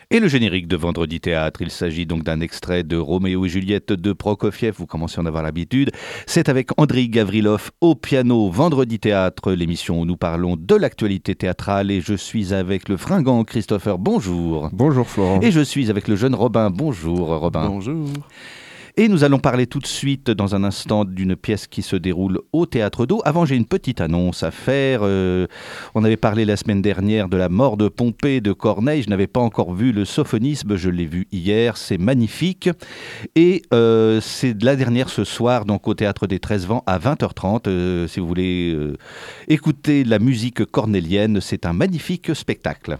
Et le générique de Vendredi Théâtre, il s'agit donc d'un extrait de Roméo et Juliette de Prokofiev, vous commencez à en avoir l'habitude. C'est avec Andriy Gavrilov au piano, Vendredi Théâtre, l'émission où nous parlons de l'actualité théâtrale, et je suis avec le fringant Christopher, bonjour. Bonjour Florent. Et je suis avec le jeune Robin, bonjour Robin. Bonjour. Et nous allons parler tout de suite, dans un instant, d'une pièce qui se déroule au Théâtre d'Eau. Avant, j'ai une petite annonce à faire. On avait parlé la semaine dernière de la mort de Pompée de Corneille. Je n'avais pas encore vu le Sophonisme, je l'ai vu hier, c'est magnifique. Et c'est la dernière ce soir, donc au Théâtre des 13 Vents, à 20h30. Si vous voulez écouter la musique cornélienne, c'est un magnifique spectacle.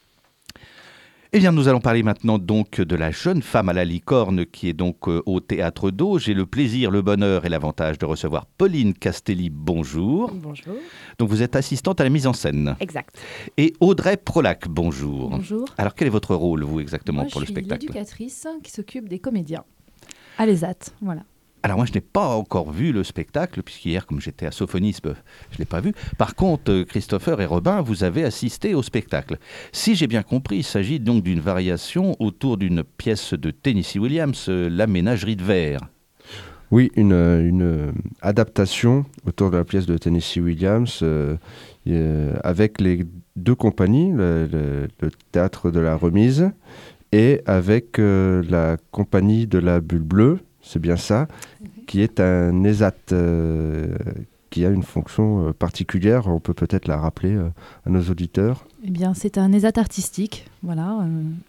Eh bien, nous allons parler maintenant donc de la jeune femme à la licorne qui est donc au Théâtre d'Eau. J'ai le plaisir, le bonheur et l'avantage de recevoir Pauline Castelli. Bonjour. Bonjour. Donc vous êtes assistante à la mise en scène. Exact. Et Audrey Prolac, bonjour. Bonjour. Alors quel est votre rôle, vous, exactement, pour le spectacle ? Je suis l'éducatrice qui s'occupe des comédiens à l'ESAT, voilà. Alors moi, je n'ai pas encore vu le spectacle, puisqu'hier, comme j'étais à Sophonisme, je ne l'ai pas vu. Par contre, Christopher et Robin, vous avez assisté au spectacle. Si j'ai bien compris, il s'agit donc d'une variation autour d'une pièce de Tennessee Williams, La Ménagerie de verre. Oui, une adaptation autour de la pièce de Tennessee Williams avec les deux compagnies, le Théâtre de la Remise et avec la compagnie de la Bulle Bleue, c'est bien ça, qui est un ESAT qui a une fonction particulière. On peut peut-être la rappeler à nos auditeurs. Eh bien, c'est un ESAT artistique, voilà.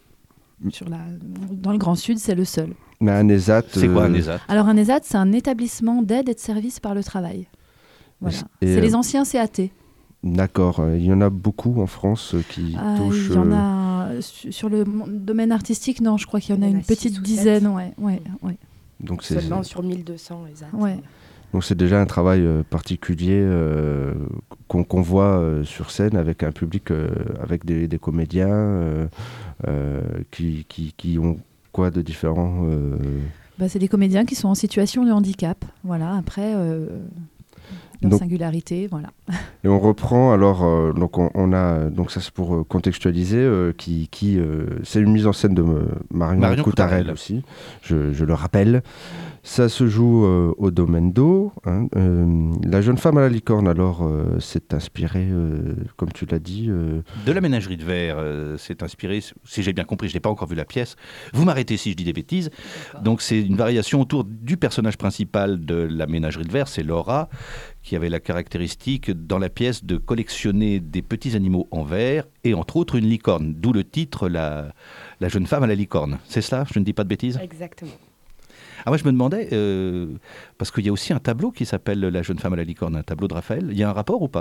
Dans le Grand Sud, c'est le seul. Mais un ESAT... C'est quoi un ESAT ? Alors, un ESAT, c'est un établissement d'aide et de services par le travail. Voilà. C'est les anciens CAT. D'accord. Il y en a beaucoup en France qui touchent... Il y en a... Sur le domaine artistique, non, je crois qu'il y en a une petite dizaine. Ouais. Donc seulement sur 1200 ESAT. Ouais. Donc c'est déjà un travail particulier qu'on voit sur scène avec un public, avec des comédiens qui ont quoi de différent C'est des comédiens qui sont en situation de handicap. Voilà, après... leur singularité, voilà. Et on reprend alors, donc on a, donc ça c'est pour contextualiser, c'est une mise en scène de Marion Cottarel aussi, je le rappelle. Ça se joue au Domaine d'Eau. La jeune femme à la licorne, alors, s'est inspirée, comme tu l'as dit... De La Ménagerie de verre, c'est inspiré, si j'ai bien compris, je n'ai pas encore vu la pièce. Vous m'arrêtez si je dis des bêtises. D'accord. Donc c'est une variation autour du personnage principal de La Ménagerie de verre, c'est Laura, qui avait la caractéristique dans la pièce de collectionner des petits animaux en verre et entre autres une licorne, d'où le titre la jeune femme à la licorne. C'est cela ? Je ne dis pas de bêtises ? Exactement. Ah, moi je me demandais, parce qu'il y a aussi un tableau qui s'appelle La jeune femme à la licorne, un tableau de Raphaël. Il y a un rapport ou pas ?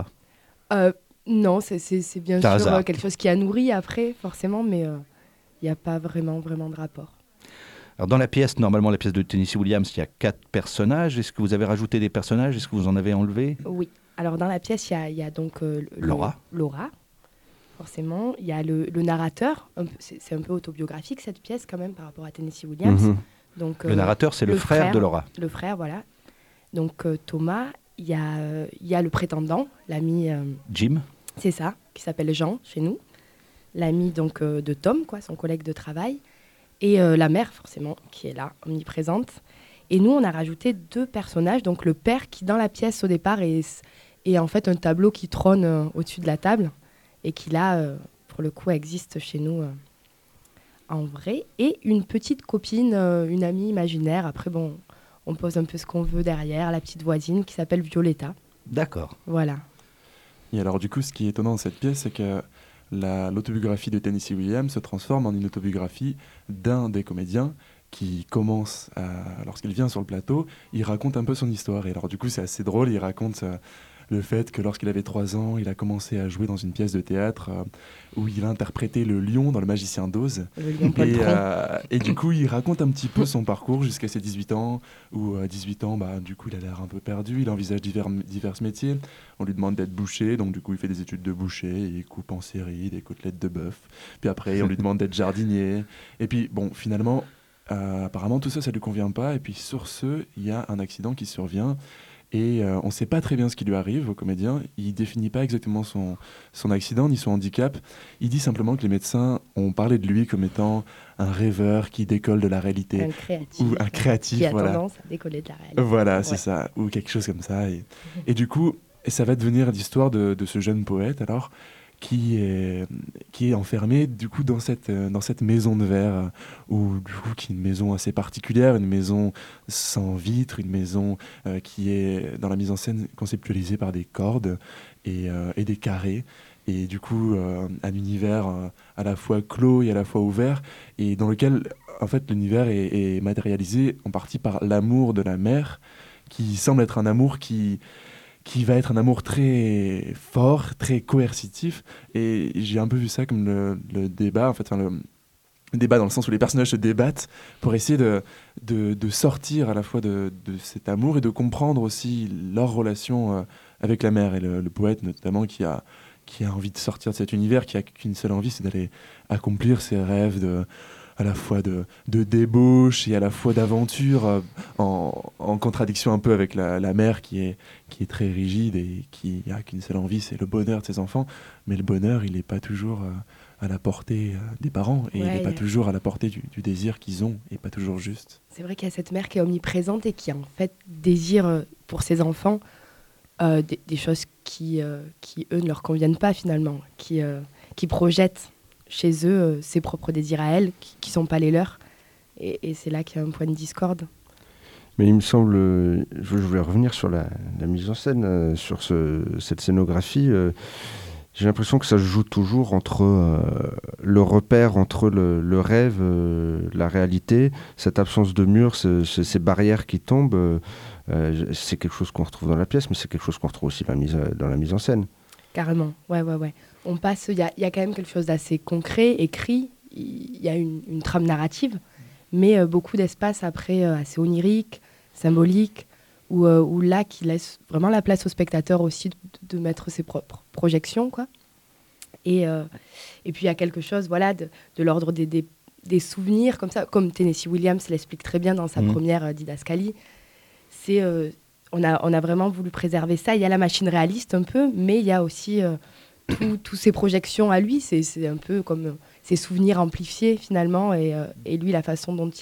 Non, c'est bien sûr quelque chose qui a nourri après, forcément, mais il n'y a pas vraiment de rapport. Alors dans la pièce, normalement la pièce de Tennessee Williams, il y a 4 personnages. Est-ce que vous avez rajouté des personnages ? Est-ce que vous en avez enlevé ? Oui. Alors dans la pièce, il y a donc Laura, forcément. Il y a le narrateur. C'est un peu autobiographique cette pièce quand même par rapport à Tennessee Williams. Mm-hmm. Donc, le narrateur, c'est le frère de Laura. Le frère, voilà. Donc Thomas, il y a le prétendant, l'ami... Jim. C'est ça, qui s'appelle Jean chez nous. L'ami donc de Tom, son collègue de travail. Et la mère, forcément, qui est là, omniprésente. Et nous, on a rajouté 2 personnages. Donc le père qui, dans la pièce au départ, est en fait un tableau qui trône au-dessus de la table. Et qui là, pour le coup, existe chez nous... en vrai, et une petite copine, une amie imaginaire. Après, bon, on pose un peu ce qu'on veut derrière, la petite voisine qui s'appelle Violetta. D'accord. Voilà. Et alors, du coup, ce qui est étonnant dans cette pièce, c'est que l'autobiographie de Tennessee Williams se transforme en une autobiographie d'un des comédiens qui commence, lorsqu'il vient sur le plateau, il raconte un peu son histoire. Et alors, du coup, c'est assez drôle, il raconte... le fait que lorsqu'il avait 3 ans, il a commencé à jouer dans une pièce de théâtre où il a interprété le lion dans Le Magicien d'Oz. Le lion poltron. Et du coup, il raconte un petit peu son parcours jusqu'à ses 18 ans, où à 18 ans, du coup, il a l'air un peu perdu, il envisage divers métiers. On lui demande d'être boucher, donc du coup, il fait des études de boucher, il coupe en série des côtelettes de bœuf. Puis après, on lui demande d'être jardinier. Et puis, bon, finalement, apparemment, tout ça, ça lui convient pas. Et puis, sur ce, il y a un accident qui survient. Et on ne sait pas très bien ce qui lui arrive au comédien. Il ne définit pas exactement son accident ni son handicap. Il dit simplement que les médecins ont parlé de lui comme étant un rêveur qui décolle de la réalité. Ou un créatif. Qui a voilà. tendance à décoller de la réalité. Voilà, c'est ça. Ou quelque chose comme ça. Et du coup, ça va devenir l'histoire de ce jeune poète, alors, qui est enfermé du coup dans cette maison de verre, qui est une maison assez particulière, une maison sans vitres, une maison qui est dans la mise en scène conceptualisée par des cordes et des carrés, et du coup un univers à la fois clos et à la fois ouvert, et dans lequel en fait l'univers est matérialisé en partie par l'amour de la mère, qui semble être un amour qui va être un amour très fort, très coercitif. Et j'ai un peu vu ça comme le débat, en fait, le débat dans le sens où les personnages se débattent pour essayer de sortir à la fois de cet amour et de comprendre aussi leur relation avec la mère. Et le poète, notamment, qui a envie de sortir de cet univers, qui a qu'une seule envie, c'est d'aller accomplir ses rêves à la fois de débauche et à la fois d'aventure, en contradiction un peu avec la mère qui est très rigide et qui a qu'une seule envie, c'est le bonheur de ses enfants. Mais le bonheur, il n'est pas toujours à la portée des parents, et il n'est pas toujours à la portée du désir qu'ils ont, et pas toujours juste. C'est vrai qu'il y a cette mère qui est omniprésente et qui en fait désire pour ses enfants des choses qui eux ne leur conviennent pas finalement, qui projettent chez eux ses propres désirs à elle, qui ne sont pas les leurs. Et c'est là qu'il y a un point de discorde. Mais il me semble, je voulais revenir sur la mise en scène, sur cette scénographie. J'ai l'impression que ça se joue toujours entre le repère, entre le rêve, la réalité, cette absence de mur, ces barrières qui tombent. C'est quelque chose qu'on retrouve dans la pièce, mais c'est quelque chose qu'on retrouve aussi dans la mise en scène. Carrément, ouais. On passe, il y a quand même quelque chose d'assez concret, écrit, il y a une trame narrative, mais beaucoup d'espace après assez onirique, symbolique, où là, qui laisse vraiment la place au spectateur aussi de mettre ses propres projections, quoi. Et puis il y a quelque chose, voilà, de l'ordre des souvenirs, comme ça, comme Tennessee Williams l'explique très bien dans sa première didascalie. C'est on a vraiment voulu préserver ça. Il y a la machine réaliste un peu, mais il y a aussi toutes ses projections à lui. C'est un peu comme ses souvenirs amplifiés finalement, et lui, la façon dont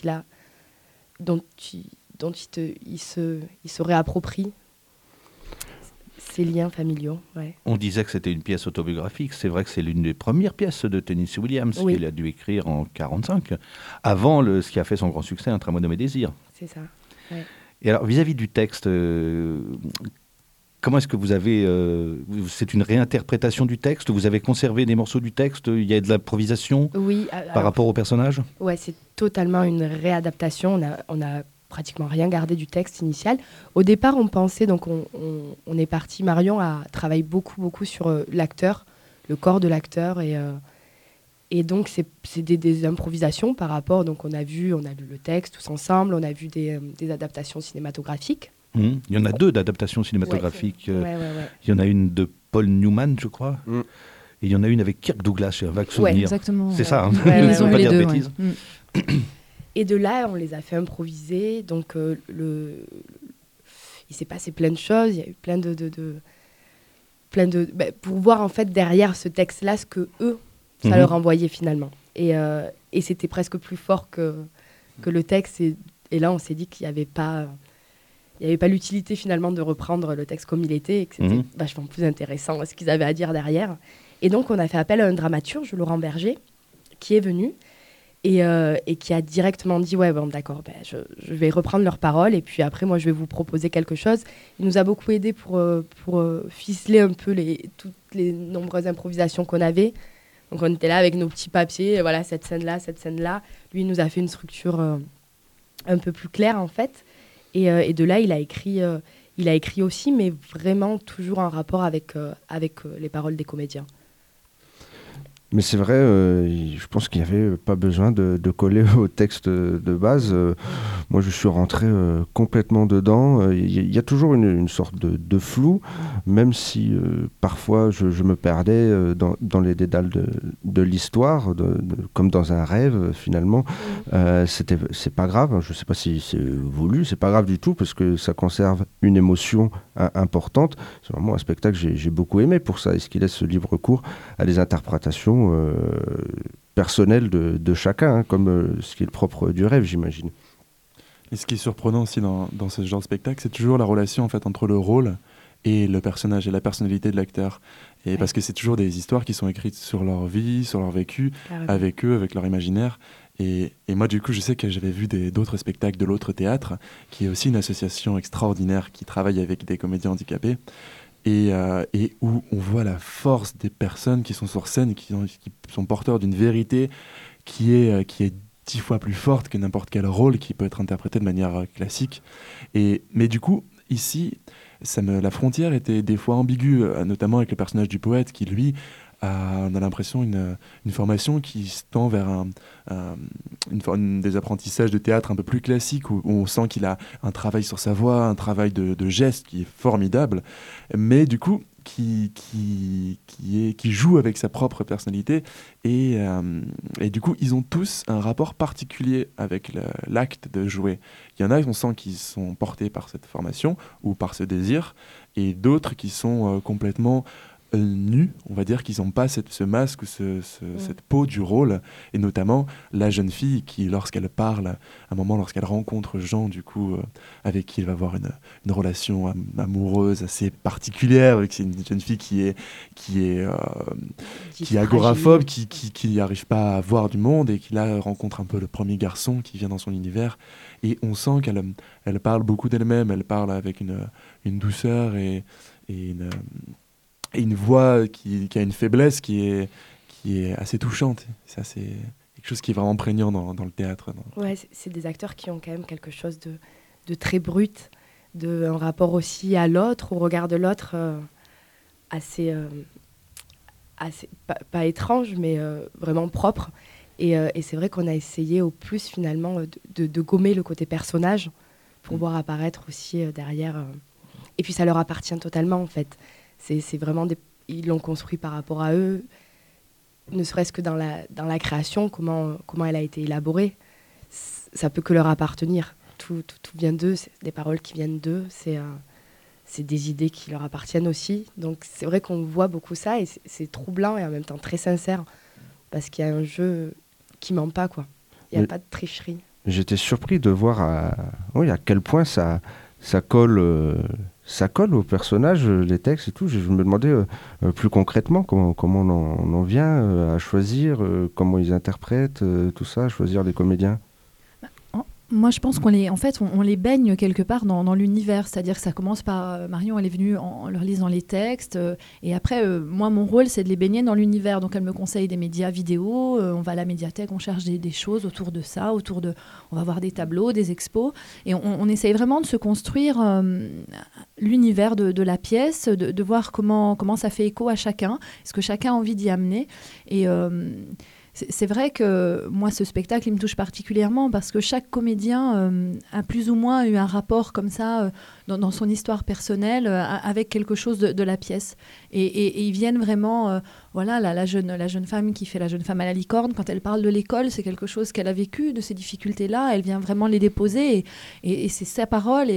il se réapproprie ces liens familiaux. Ouais. On disait que c'était une pièce autobiographique. C'est vrai que c'est l'une des premières pièces de Tennessee Williams qu'il a dû écrire en 1945, avant ce qui a fait son grand succès, Un tramway nommé Désir. C'est ça, ouais. Et alors, vis-à-vis du texte, comment est-ce que vous avez... c'est une réinterprétation du texte? Vous avez conservé des morceaux du texte? Il y a de l'improvisation par rapport au personnage? Ouais, c'est totalement une réadaptation. On a pratiquement rien gardé du texte initial. Au départ, on pensait, donc on est parti, Marion a travaillé beaucoup sur l'acteur, le corps de l'acteur, et donc c'est des improvisations par rapport, donc on a lu le texte tous ensemble, on a vu des adaptations cinématographiques. Il y en a deux d'adaptations cinématographiques. Ouais. Il y en a une de Paul Newman, je crois. Et il y en a une avec Kirk Douglas, j'ai un vague souvenir. Ouais, exactement. C'est ça, hein. Ils ont pas eu les dire de deux. bêtises. Et de là, on les a fait improviser. Donc, il s'est passé plein de choses. Il y a eu plein de pour voir en fait derrière ce texte-là ce que eux, ça leur envoyait finalement. Et c'était presque plus fort que le texte. Et là, on s'est dit qu'il n'y avait pas l'utilité finalement de reprendre le texte comme il était, et que c'était vachement plus intéressant ce qu'ils avaient à dire derrière. Et donc, on a fait appel à un dramaturge, Laurent Berger, qui est venu et qui a directement dit « Ouais, bon, d'accord, je vais reprendre leurs paroles et puis après, moi, je vais vous proposer quelque chose. » Il nous a beaucoup aidé pour ficeler un peu toutes les nombreuses improvisations qu'on avait. Donc, on était là avec nos petits papiers, voilà, cette scène-là. Lui, il nous a fait une structure un peu plus claire, en fait. Et de là, il a écrit aussi, mais vraiment toujours en rapport avec les paroles des comédiens. Mais c'est vrai, je pense qu'il n'y avait pas besoin de coller au texte de base. Moi, je suis rentré complètement dedans. Il y a toujours une sorte de flou, même si parfois je me perdais dans les dédales de l'histoire, comme dans un rêve finalement. C'est pas grave, je ne sais pas si c'est voulu, c'est pas grave du tout, parce que ça conserve une émotion importante. C'est vraiment un spectacle que j'ai beaucoup aimé pour ça, et ce qui laisse ce libre cours à des interprétations personnelles de chacun, hein, comme ce qui est le propre du rêve, j'imagine. Et ce qui est surprenant aussi dans ce genre de spectacle, c'est toujours la relation en fait, entre le rôle et le personnage et la personnalité de l'acteur. Et parce que c'est toujours des histoires qui sont écrites sur leur vie, sur leur vécu, avec eux, avec leur imaginaire. Et moi, du coup, je sais que j'avais vu d'autres spectacles de l'autre théâtre, qui est aussi une association extraordinaire qui travaille avec des comédiens handicapés. Et où on voit la force des personnes qui sont sur scène, qui sont porteurs d'une vérité qui est 10 fois plus forte que n'importe quel rôle qui peut être interprété de manière classique. Mais du coup, ici, la frontière était des fois ambiguë, notamment avec le personnage du poète qui, lui, on a l'impression une formation qui se tend vers des apprentissages de théâtre un peu plus classiques, où on sent qu'il a un travail sur sa voix, un travail de geste qui est formidable, mais du coup qui joue avec sa propre personnalité, et du coup ils ont tous un rapport particulier avec l'acte de jouer. Il y en a, on sent qu'ils sont portés par cette formation ou par ce désir, et d'autres qui sont complètement nus, on va dire, qu'ils n'ont pas ce masque ou cette peau du rôle, et notamment la jeune fille qui, lorsqu'elle parle, à un moment, lorsqu'elle rencontre Jean, du coup, avec qui elle va avoir une relation amoureuse assez particulière, c'est une jeune fille qui est agoraphobe, qui n'arrive pas à voir du monde, et qui là rencontre un peu le premier garçon qui vient dans son univers, et on sent qu'elle parle beaucoup d'elle-même, elle parle avec une douceur et une voix qui a une faiblesse qui est assez touchante. Ça, c'est quelque chose qui est vraiment prégnant dans le théâtre. Ouais, c'est des acteurs qui ont quand même quelque chose de très brut, un rapport aussi à l'autre, au regard de l'autre, assez pas étrange, mais vraiment propre. Et c'est vrai qu'on a essayé au plus, finalement, de gommer le côté personnage pour voir apparaître aussi derrière. Et puis, ça leur appartient totalement, en fait. C'est vraiment ils l'ont construit par rapport à eux, ne serait-ce que dans la création, comment elle a été élaborée. Ça peut que leur appartenir. Tout vient d'eux, c'est des paroles qui viennent d'eux, c'est des idées qui leur appartiennent aussi. Donc c'est vrai qu'on voit beaucoup ça, et c'est troublant et en même temps très sincère, parce qu'il y a un jeu qui ment pas, quoi. Il n'y a pas de tricherie. J'étais surpris de voir à quel point ça colle... Ça colle au personnage, les textes et tout. Je me demandais plus concrètement comment on en vient à choisir, comment ils interprètent tout ça, à choisir les comédiens. Moi, je pense qu'on les baigne quelque part dans l'univers. C'est-à-dire que ça commence par... Marion, elle est venue en leur lisant les textes. Et après, moi, mon rôle, c'est de les baigner dans l'univers. Donc, elle me conseille des médias vidéo. On va à la médiathèque, on cherche des choses autour de ça. On va voir des tableaux, des expos. Et on essaye vraiment de se construire l'univers de la pièce, de voir comment ça fait écho à chacun, ce que chacun a envie d'y amener. Et... c'est vrai que moi, ce spectacle, il me touche particulièrement parce que chaque comédien a plus ou moins eu un rapport comme ça dans son histoire personnelle avec quelque chose de la pièce. Et ils viennent vraiment... la jeune femme qui fait la jeune femme à la licorne, quand elle parle de l'école, c'est quelque chose qu'elle a vécu, de ces difficultés-là. Elle vient vraiment les déposer et c'est sa parole.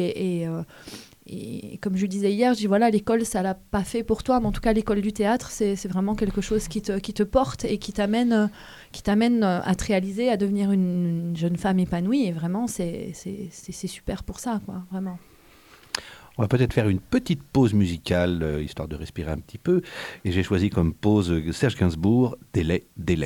Et comme je disais hier, je dis l'école, ça l'a pas fait pour toi, mais en tout cas, l'école du théâtre, c'est vraiment quelque chose qui te porte et qui t'amène à te réaliser, à devenir une jeune femme épanouie. Et vraiment, c'est super pour ça, quoi, vraiment. On va peut-être faire une petite pause musicale, histoire de respirer un petit peu. Et j'ai choisi comme pause Serge Gainsbourg, Délai, délai.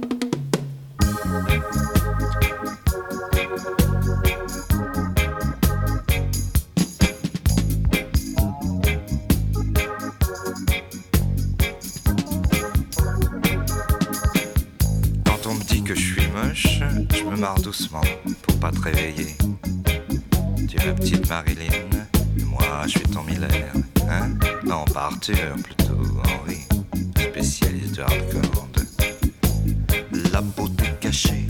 Je me marre doucement pour pas te réveiller. Tu es la petite Marilyn, et moi je suis ton Miller, hein? Non, pas Arthur, plutôt Henri, spécialiste de hardcore, La beauté cachée,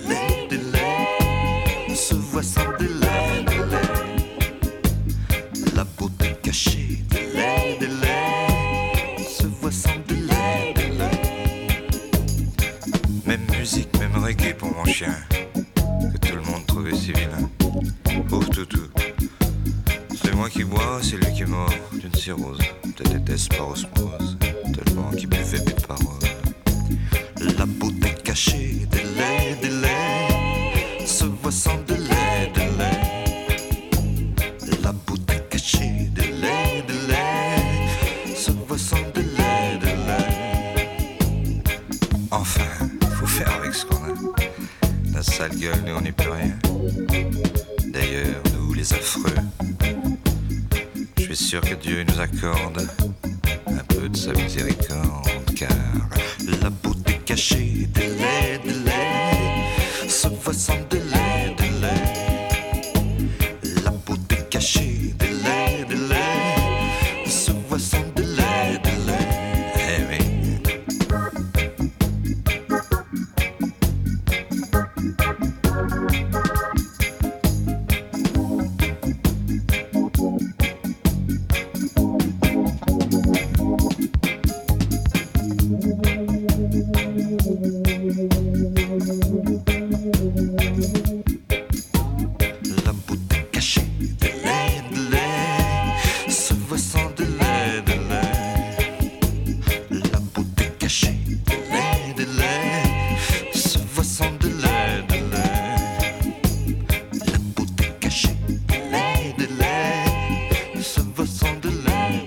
délai, se voit sans délai, la beauté cachée, délai, se voit sans délai, Même musique, même reggae pour mon chien, que tout le monde trouvait si vilain. Pauvre toutou, c'est moi qui bois, c'est lui qui est mort d'une cirrhose. Peut-être était-ce par osmose, tellement qu'il buvait mes paroles. La beauté cachée, délai, se voit sans délai, La beauté cachée, délai, se voit sans délai, Enfin, faut faire avec ce qu'on a. La sale gueule, nous on n'est plus rien. D'ailleurs, nous les affreux, je suis sûr que Dieu nous accorde un peu de sa miséricorde, car la beauté cachée, délai, se voit sans délai, La beauté cachée, délai, se voit sans délai, Eh oui. La beauté cachée, délai, se voit sans délai, La beauté cachée, délai, se voit sans délai, La beauté cachée, délai, se voit sans délai,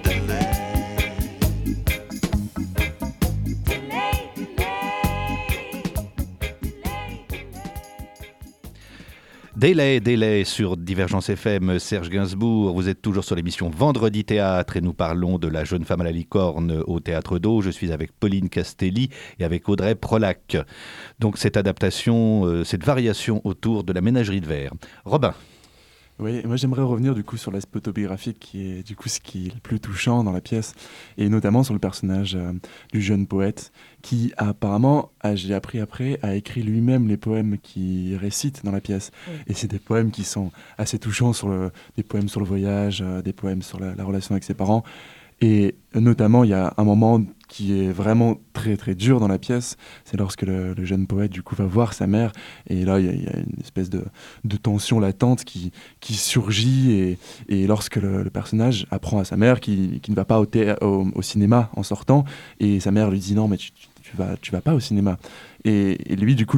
Délai sur Divergence FM, Serge Gainsbourg. Vous êtes toujours sur l'émission Vendredi Théâtre et nous parlons de La jeune femme à la licorne au Théâtre d'Eau. Je suis avec Pauline Castelli et avec Audrey Prolac. Donc cette adaptation, cette variation autour de la ménagerie de verre. Robin. Oui, moi j'aimerais revenir du coup sur l'aspect autobiographique qui est du coup ce qui est le plus touchant dans la pièce, et notamment sur le personnage du jeune poète qui apparemment, j'ai appris après, a écrit lui-même les poèmes qu'il récite dans la pièce. Oui. Et c'est des poèmes qui sont assez touchants, des poèmes sur le voyage, des poèmes sur la relation avec ses parents. Et notamment, il y a un moment qui est vraiment très très dur dans la pièce, c'est lorsque le jeune poète du coup va voir sa mère, et là il y a une espèce de tension latente qui surgit, et lorsque le personnage apprend à sa mère qu'il ne va pas au cinéma en sortant, et sa mère lui dit non mais tu vas pas au cinéma, et lui du coup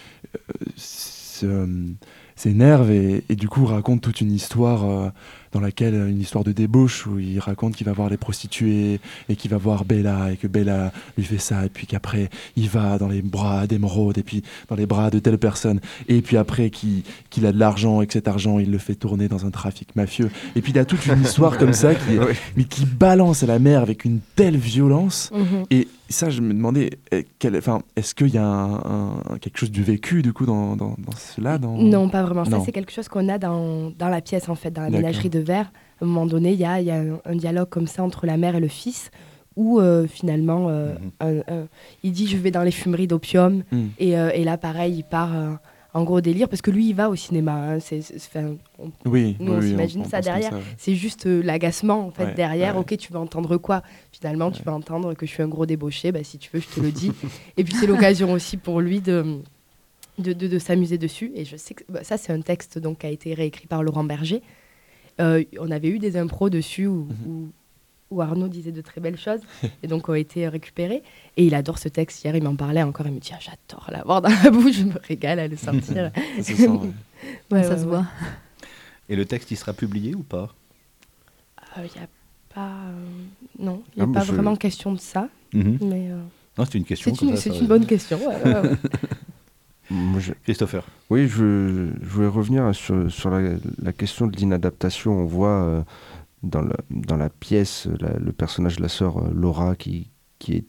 s'énerve et du coup raconte toute une histoire une histoire de débauche où il raconte qu'il va voir les prostituées et qu'il va voir Bella et que Bella lui fait ça, et puis qu'après il va dans les bras d'Émeraude et puis dans les bras de telle personne, et puis après qu'il a de l'argent et que cet argent il le fait tourner dans un trafic mafieux, et puis il a toute une histoire comme ça mais qui balance à la mer avec une telle violence. Et ça je me demandais est-ce qu'il y a quelque chose du vécu du coup dans cela Non, pas vraiment. Ça c'est quelque chose qu'on a dans la pièce en fait, dans la ménagerie de verre. À un moment donné, il y a un dialogue comme ça entre la mère et le fils, où finalement il dit je vais dans les fumeries d'opium, et là pareil il part en gros délire, parce que lui il va au cinéma, hein, on s'imagine ça derrière, ça, ouais. C'est juste l'agacement en fait, derrière. Ok, tu vas entendre quoi finalement? Tu vas entendre que je suis un gros débauché, si tu veux je te le dis. Et puis c'est l'occasion aussi pour lui de s'amuser dessus, et je sais que ça c'est un texte donc, qui a été réécrit par Laurent Berger. On avait eu des impros dessus où Arnaud disait de très belles choses et donc ont été récupérés, et il adore ce texte. Hier il m'en parlait encore, il me dit j'adore l'avoir dans la bouche, je me régale à le sortir. Ça se voit. Et le texte il sera publié ou pas? Il n'y a pas non, il n'y a pas vraiment question de ça, mais non, c'est une question, c'est une bonne question. Christopher. Oui, je voulais revenir sur la question de l'inadaptation. On voit dans la pièce le personnage de la sœur Laura qui est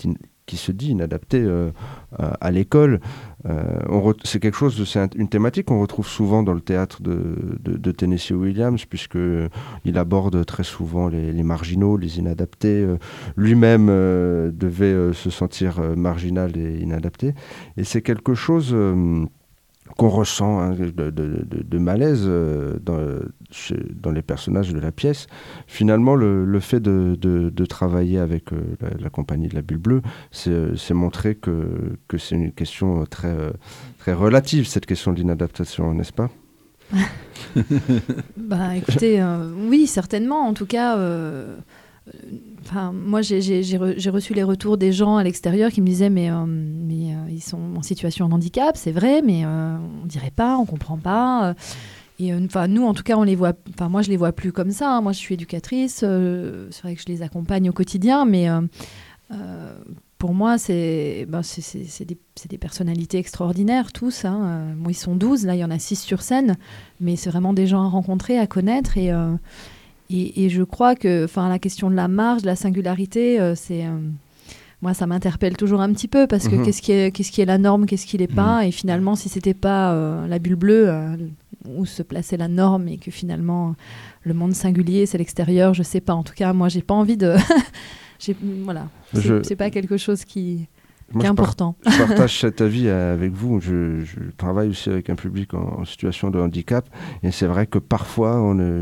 qui se dit inadapté à l'école. C'est quelque chose, c'est une thématique qu'on retrouve souvent dans le théâtre de Tennessee Williams, puisqu'il aborde très souvent les marginaux, les inadaptés. Lui-même devait se sentir marginal et inadapté. Et c'est quelque chose qu'on ressent, hein, de malaise dans les personnages de la pièce. Finalement, le fait de travailler avec la compagnie de la Bulle Bleue, c'est montrer que c'est une question très, très relative, cette question de l'inadaptation, n'est-ce pas ? Bah, écoutez, oui, certainement. En tout cas, moi, j'ai reçu les retours des gens à l'extérieur qui me disaient mais ils sont en situation de handicap, c'est vrai, mais on dirait pas, on comprend pas. Et nous, en tout cas, on les voit. Enfin, moi, je les vois plus comme ça. Hein. Moi, je suis éducatrice. C'est vrai que je les accompagne au quotidien, mais pour moi, c'est des personnalités extraordinaires tous. Hein. Moi, ils sont 12. Là, il y en a 6 sur scène, mais c'est vraiment des gens à rencontrer, à connaître. Et je crois que la question de la marge, de la singularité, moi, ça m'interpelle toujours un petit peu parce que qu'est-ce qui est la norme, qu'est-ce qui l'est pas. Et finalement, si c'était pas la Bulle Bleue où se plaçait la norme et que finalement le monde singulier, c'est l'extérieur, je sais pas. En tout cas, moi, j'ai pas envie de... voilà, c'est pas quelque chose qui est important. Je partage cet avis avec vous. Je travaille aussi avec un public en situation de handicap et c'est vrai que parfois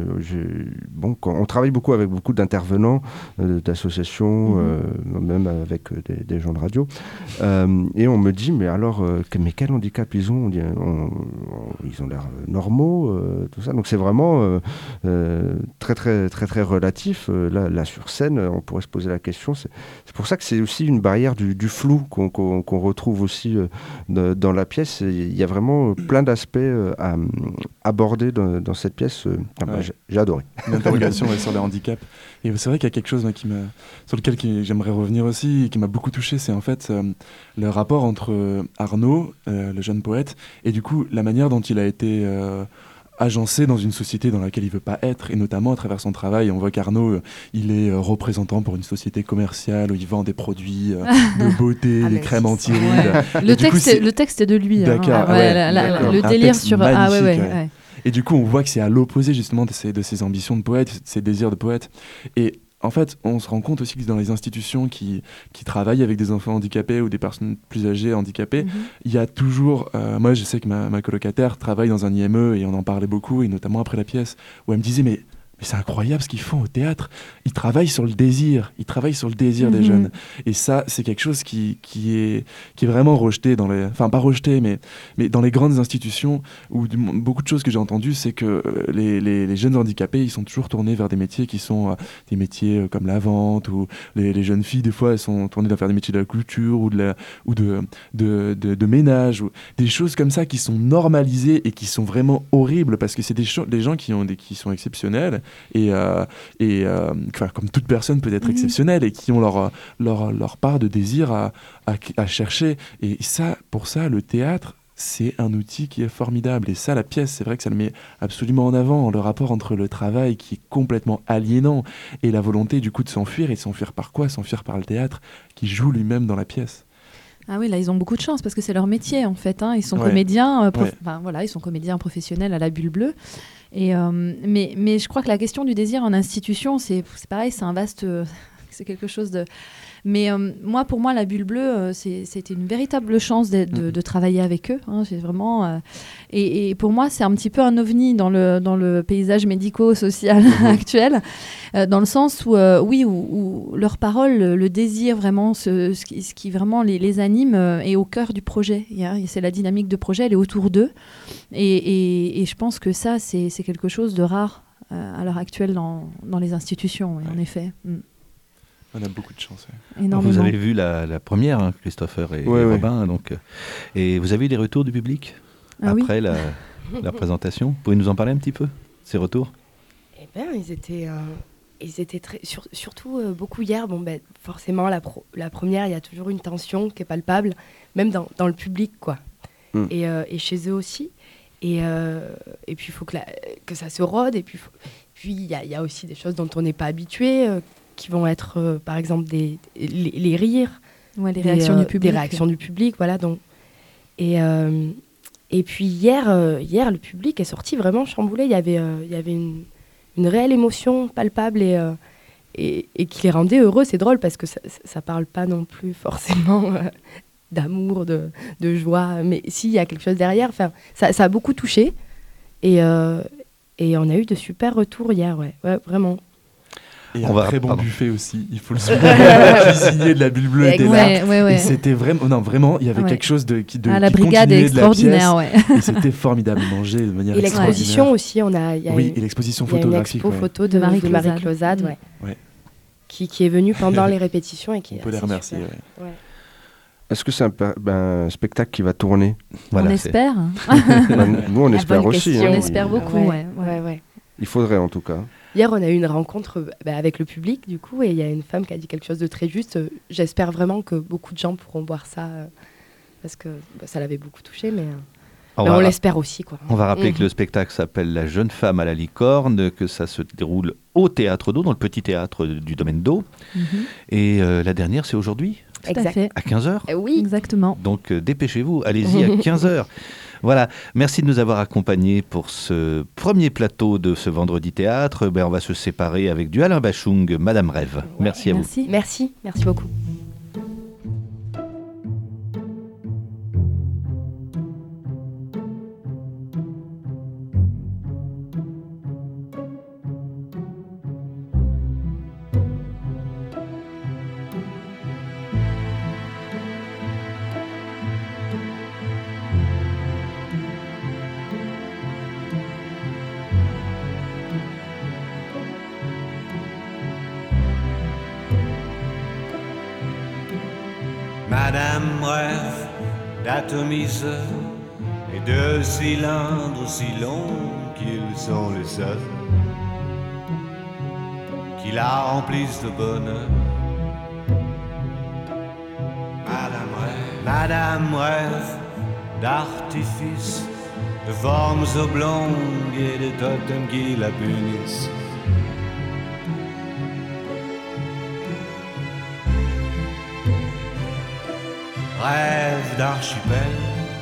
on travaille beaucoup avec beaucoup d'intervenants, d'associations, même avec des gens de radio, et on me dit mais alors mais quel handicap ils ont? Ils ont l'air normaux, tout ça. Donc c'est vraiment très très très très relatif. Là sur scène, on pourrait se poser la question. C'est pour ça que c'est aussi une barrière du flou qu'on retrouve aussi dans la pièce. Il y a vraiment plein d'aspects à aborder dans cette pièce. J'ai adoré. Une interrogation sur les handicaps. Et c'est vrai qu'il y a quelque chose sur lequel j'aimerais revenir aussi, et qui m'a beaucoup touché, c'est en fait le rapport entre Arnaud, le jeune poète, et du coup la manière dont il a été... agencé dans une société dans laquelle il veut pas être, et notamment à travers son travail. On voit qu'Arnaud, il est représentant pour une société commerciale où il vend des produits de beauté, des crèmes anti-rides. Ouais. Le texte est de lui. D'accord. Le délire sur... Ouais. Et du coup, on voit que c'est à l'opposé justement de ses ambitions de poète, de ses désirs de poète. Et en fait, on se rend compte aussi que dans les institutions qui travaillent avec des enfants handicapés ou des personnes plus âgées handicapées, il y a toujours... moi, je sais que ma colocataire travaille dans un IME et on en parlait beaucoup, et notamment après la pièce, où elle me disait « Mais c'est incroyable ce qu'ils font au théâtre. Ils travaillent sur le désir. Ils travaillent sur le désir des jeunes. » Et ça, c'est quelque chose qui est vraiment rejeté dans les... Enfin, pas rejeté, mais dans les grandes institutions, où beaucoup de choses que j'ai entendues, c'est que les jeunes handicapés, ils sont toujours tournés vers des métiers qui sont des métiers comme la vente, ou les jeunes filles, des fois, elles sont tournées vers des métiers de la culture ou de ménage, ou des choses comme ça qui sont normalisées et qui sont vraiment horribles, parce que c'est des gens qui sont exceptionnels, et comme toute personne peut être exceptionnelle, et qui ont leur part de désir à chercher. Et ça, pour ça, le théâtre, c'est un outil qui est formidable. Et ça, la pièce, c'est vrai que ça le met absolument en avant, le rapport entre le travail qui est complètement aliénant et la volonté du coup de s'enfuir. Et s'enfuir par quoi? S'enfuir par le théâtre qui joue lui-même dans la pièce. Ah oui, là, ils ont beaucoup de chance parce que c'est leur métier, en fait. Hein. Ils sont comédiens, ils sont comédiens professionnels à la Bulle Bleue. Et, mais je crois que la question du désir en institution, c'est pareil, c'est un vaste... c'est quelque chose de... Mais pour moi, la Bulle Bleue, c'était une véritable chance de travailler avec eux. Hein. C'est vraiment, et pour moi, c'est un petit peu un ovni dans le paysage médico-social actuel, dans le sens où, où leurs paroles, le désir vraiment, ce qui vraiment les anime, est au cœur du projet. C'est la dynamique de projet, elle est autour d'eux. Et je pense que ça, c'est quelque chose de rare à l'heure actuelle dans les institutions, en effet. On a beaucoup de chance. Vous avez vu la première, hein, Christopher et Robin, donc, et vous avez eu des retours du public après la présentation. Vous pouvez nous en parler un petit peu, ces retours? Eh bien, ils étaient très, surtout beaucoup hier. Bon, forcément, la première, il y a toujours une tension qui est palpable, même dans le public, quoi. Et chez eux aussi. Et puis, il faut que ça se rôde. Et puis, il y a aussi des choses dont on n'est pas habitué, qui vont être, par exemple, les rires, Ouais, les réactions du public. Des réactions du public, voilà. Donc. Et puis hier, le public est sorti vraiment chamboulé. Il y avait une réelle émotion palpable et qui les rendait heureux. C'est drôle parce que ça parle pas non plus forcément d'amour, de joie, mais s'il y a quelque chose derrière, ça a beaucoup touché. Et on a eu de super retours hier, ouais vraiment. Et un très bon buffet aussi, il faut le souligner. Le cuisinier de la Bulle Bleue était là. Ouais. Et c'était vraiment, il y avait quelque chose qui la brigade est extraordinaire, et c'était formidable, manger de manière extraordinaire. Et l'exposition aussi, et l'exposition photographique. Il y a une expo photo de Marie Clausade, qui est venue pendant les répétitions et qui on peut les remercier. Ouais. Est-ce que c'est un spectacle qui va tourner? On espère. Nous, on espère aussi. On espère beaucoup, ouais. Il faudrait en tout cas. Hier, on a eu une rencontre avec le public, du coup, et il y a une femme qui a dit quelque chose de très juste. J'espère vraiment que beaucoup de gens pourront voir ça, parce que ça l'avait beaucoup touché, mais on l'espère aussi, quoi. On va rappeler que le spectacle s'appelle La jeune femme à la licorne, que ça se déroule au Théâtre d'Eau, dans le petit théâtre du Domaine d'Eau. Et la dernière, c'est aujourd'hui? Tout à fait. À 15h? Oui, exactement. Donc dépêchez-vous, allez-y à 15h. Voilà, merci de nous avoir accompagnés pour ce premier plateau de ce Vendredi Théâtre. On va se séparer avec du Alain Bachung, Madame Rêve. Merci à vous. Merci beaucoup. Madame rêve d'atomiseurs et de cylindres si longs qu'ils sont les seuls qui la remplissent de bonheur. Madame rêve d'artifices, de formes oblongues et de totems qui la punissent. Rêve d'archipel,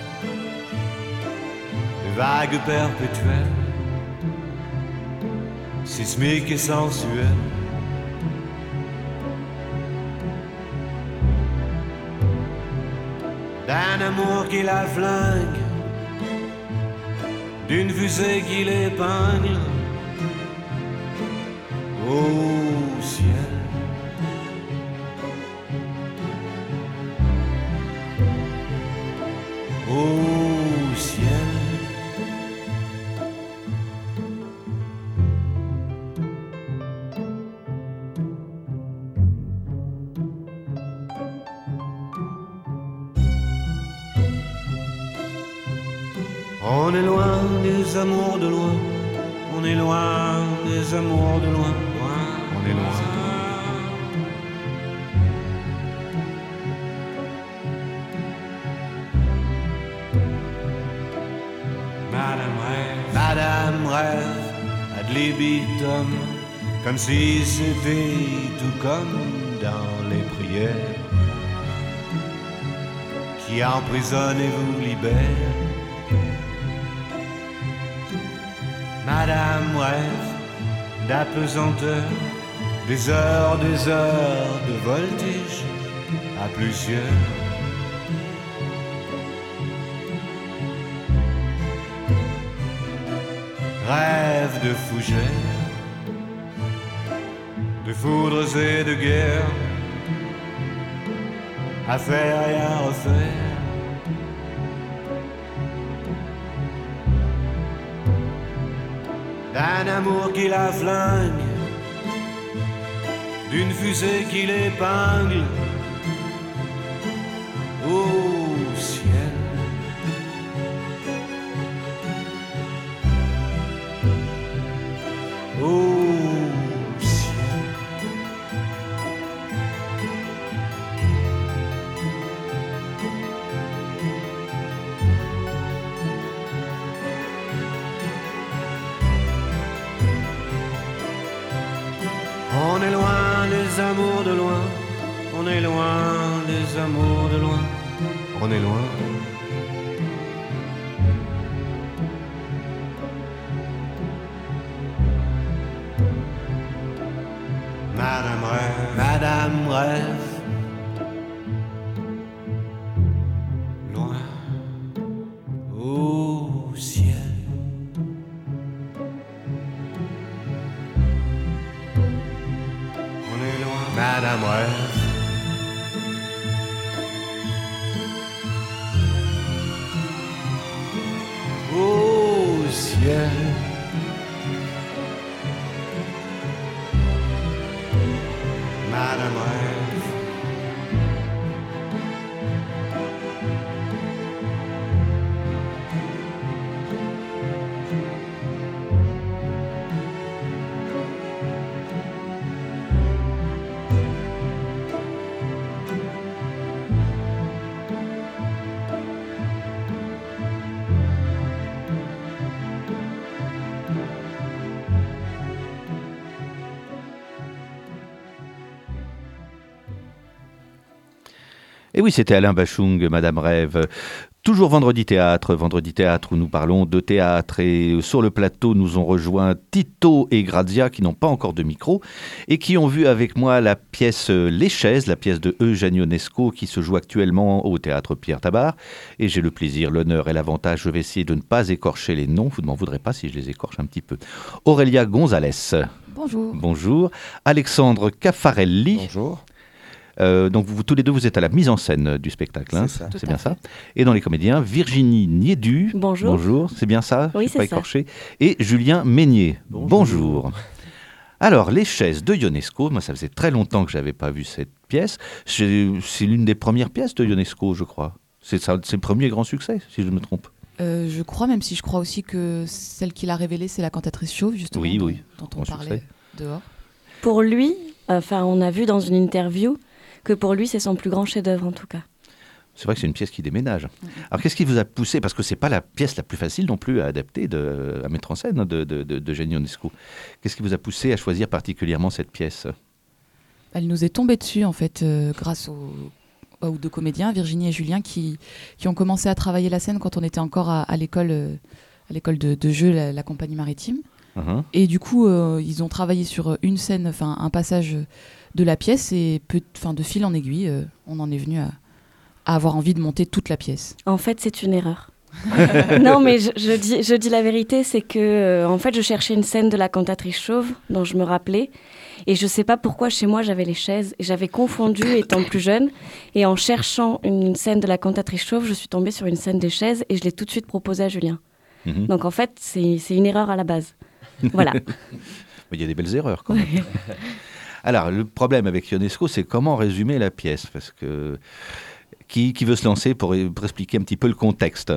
de vagues perpétuelles, sismiques et sensuelles. D'un amour qui la flingue, d'une fusée qui l'épingle au ciel. Au ciel. On est loin des amours de loin, on est loin des amours de loin, on est loin. Madame rêve ad libitum, comme si c'était tout comme dans les prières qui emprisonnent et vous libèrent. Madame rêve d'apesanteur, des heures de voltige à plusieurs. Rêve de fougères, de foudres et de guerres, à faire et à refaire. D'un amour qui la flingue, d'une fusée qui l'épingle au ciel. Au ciel. On est loin des amours de loin, On est loin des amours de loin. On est loin. Madame rêve, Madame rêve. Loin au ciel. On est loin, Madame rêve. Au ciel. Madame rêve. Et oui, c'était Alain Bachung, Madame Rêve. Toujours Vendredi Théâtre où nous parlons de théâtre. Et sur le plateau, nous ont rejoint Tito et Grazia, qui n'ont pas encore de micro, et qui ont vu avec moi la pièce Les Chaises, la pièce de Eugène Ionesco, qui se joue actuellement au Théâtre Pierre Tabart. Et j'ai le plaisir, l'honneur et l'avantage, je vais essayer de ne pas écorcher les noms, vous ne m'en voudrez pas si je les écorche un petit peu. Aurélia Gonzalez. Bonjour. Bonjour. Alexandre Caffarelli. Bonjour. Donc vous tous les deux, vous êtes à la mise en scène du spectacle, hein, c'est bien ça. Et dans les comédiens, Virginie Niedu. Bonjour. Bonjour, c'est bien ça? Oui, je suis pas c'est ça. écorché. Et Julien Meignier. Bonjour. Alors, Les Chaises de Ionesco, moi ça faisait très longtemps que je n'avais pas vu cette pièce. C'est l'une des premières pièces de Ionesco, je crois. C'est le premier grand succès, si je ne me trompe. Je crois, même si je crois aussi que celle qui l'a révélée, c'est La Cantatrice Chauve, justement, Oui, dont grand on parlait succès. dehors. Pour lui, on a vu dans une interview que pour lui, c'est son plus grand chef-d'œuvre en tout cas. C'est vrai que c'est une pièce qui déménage. Alors, qu'est-ce qui vous a poussé, parce que c'est pas la pièce la plus facile non plus à adapter, à mettre en scène de Eugène Ionesco. Qu'est-ce qui vous a poussé à choisir particulièrement cette pièce? Elle nous est tombée dessus, en fait, grâce aux deux comédiens, Virginie et Julien, qui ont commencé à travailler la scène quand on était encore à l'école de jeu, la compagnie maritime. Et du coup, ils ont travaillé sur une scène, un passage de la pièce, et de fil en aiguille, on en est venu à avoir envie de monter toute la pièce. En fait, c'est une erreur. Non, mais je dis la vérité, c'est que en fait, je cherchais une scène de La Cantatrice Chauve dont je me rappelais, et je sais pas pourquoi chez moi j'avais les chaises, et j'avais confondu étant plus jeune, et en cherchant une scène de La Cantatrice Chauve, je suis tombée sur une scène des chaises, et je l'ai tout de suite proposée à Julien. Donc en fait, c'est une erreur à la base. Voilà. Il y a des belles erreurs quand même. Alors, le problème avec Ionesco, c'est comment résumer la pièce, parce que qui veut se lancer pour expliquer un petit peu le contexte?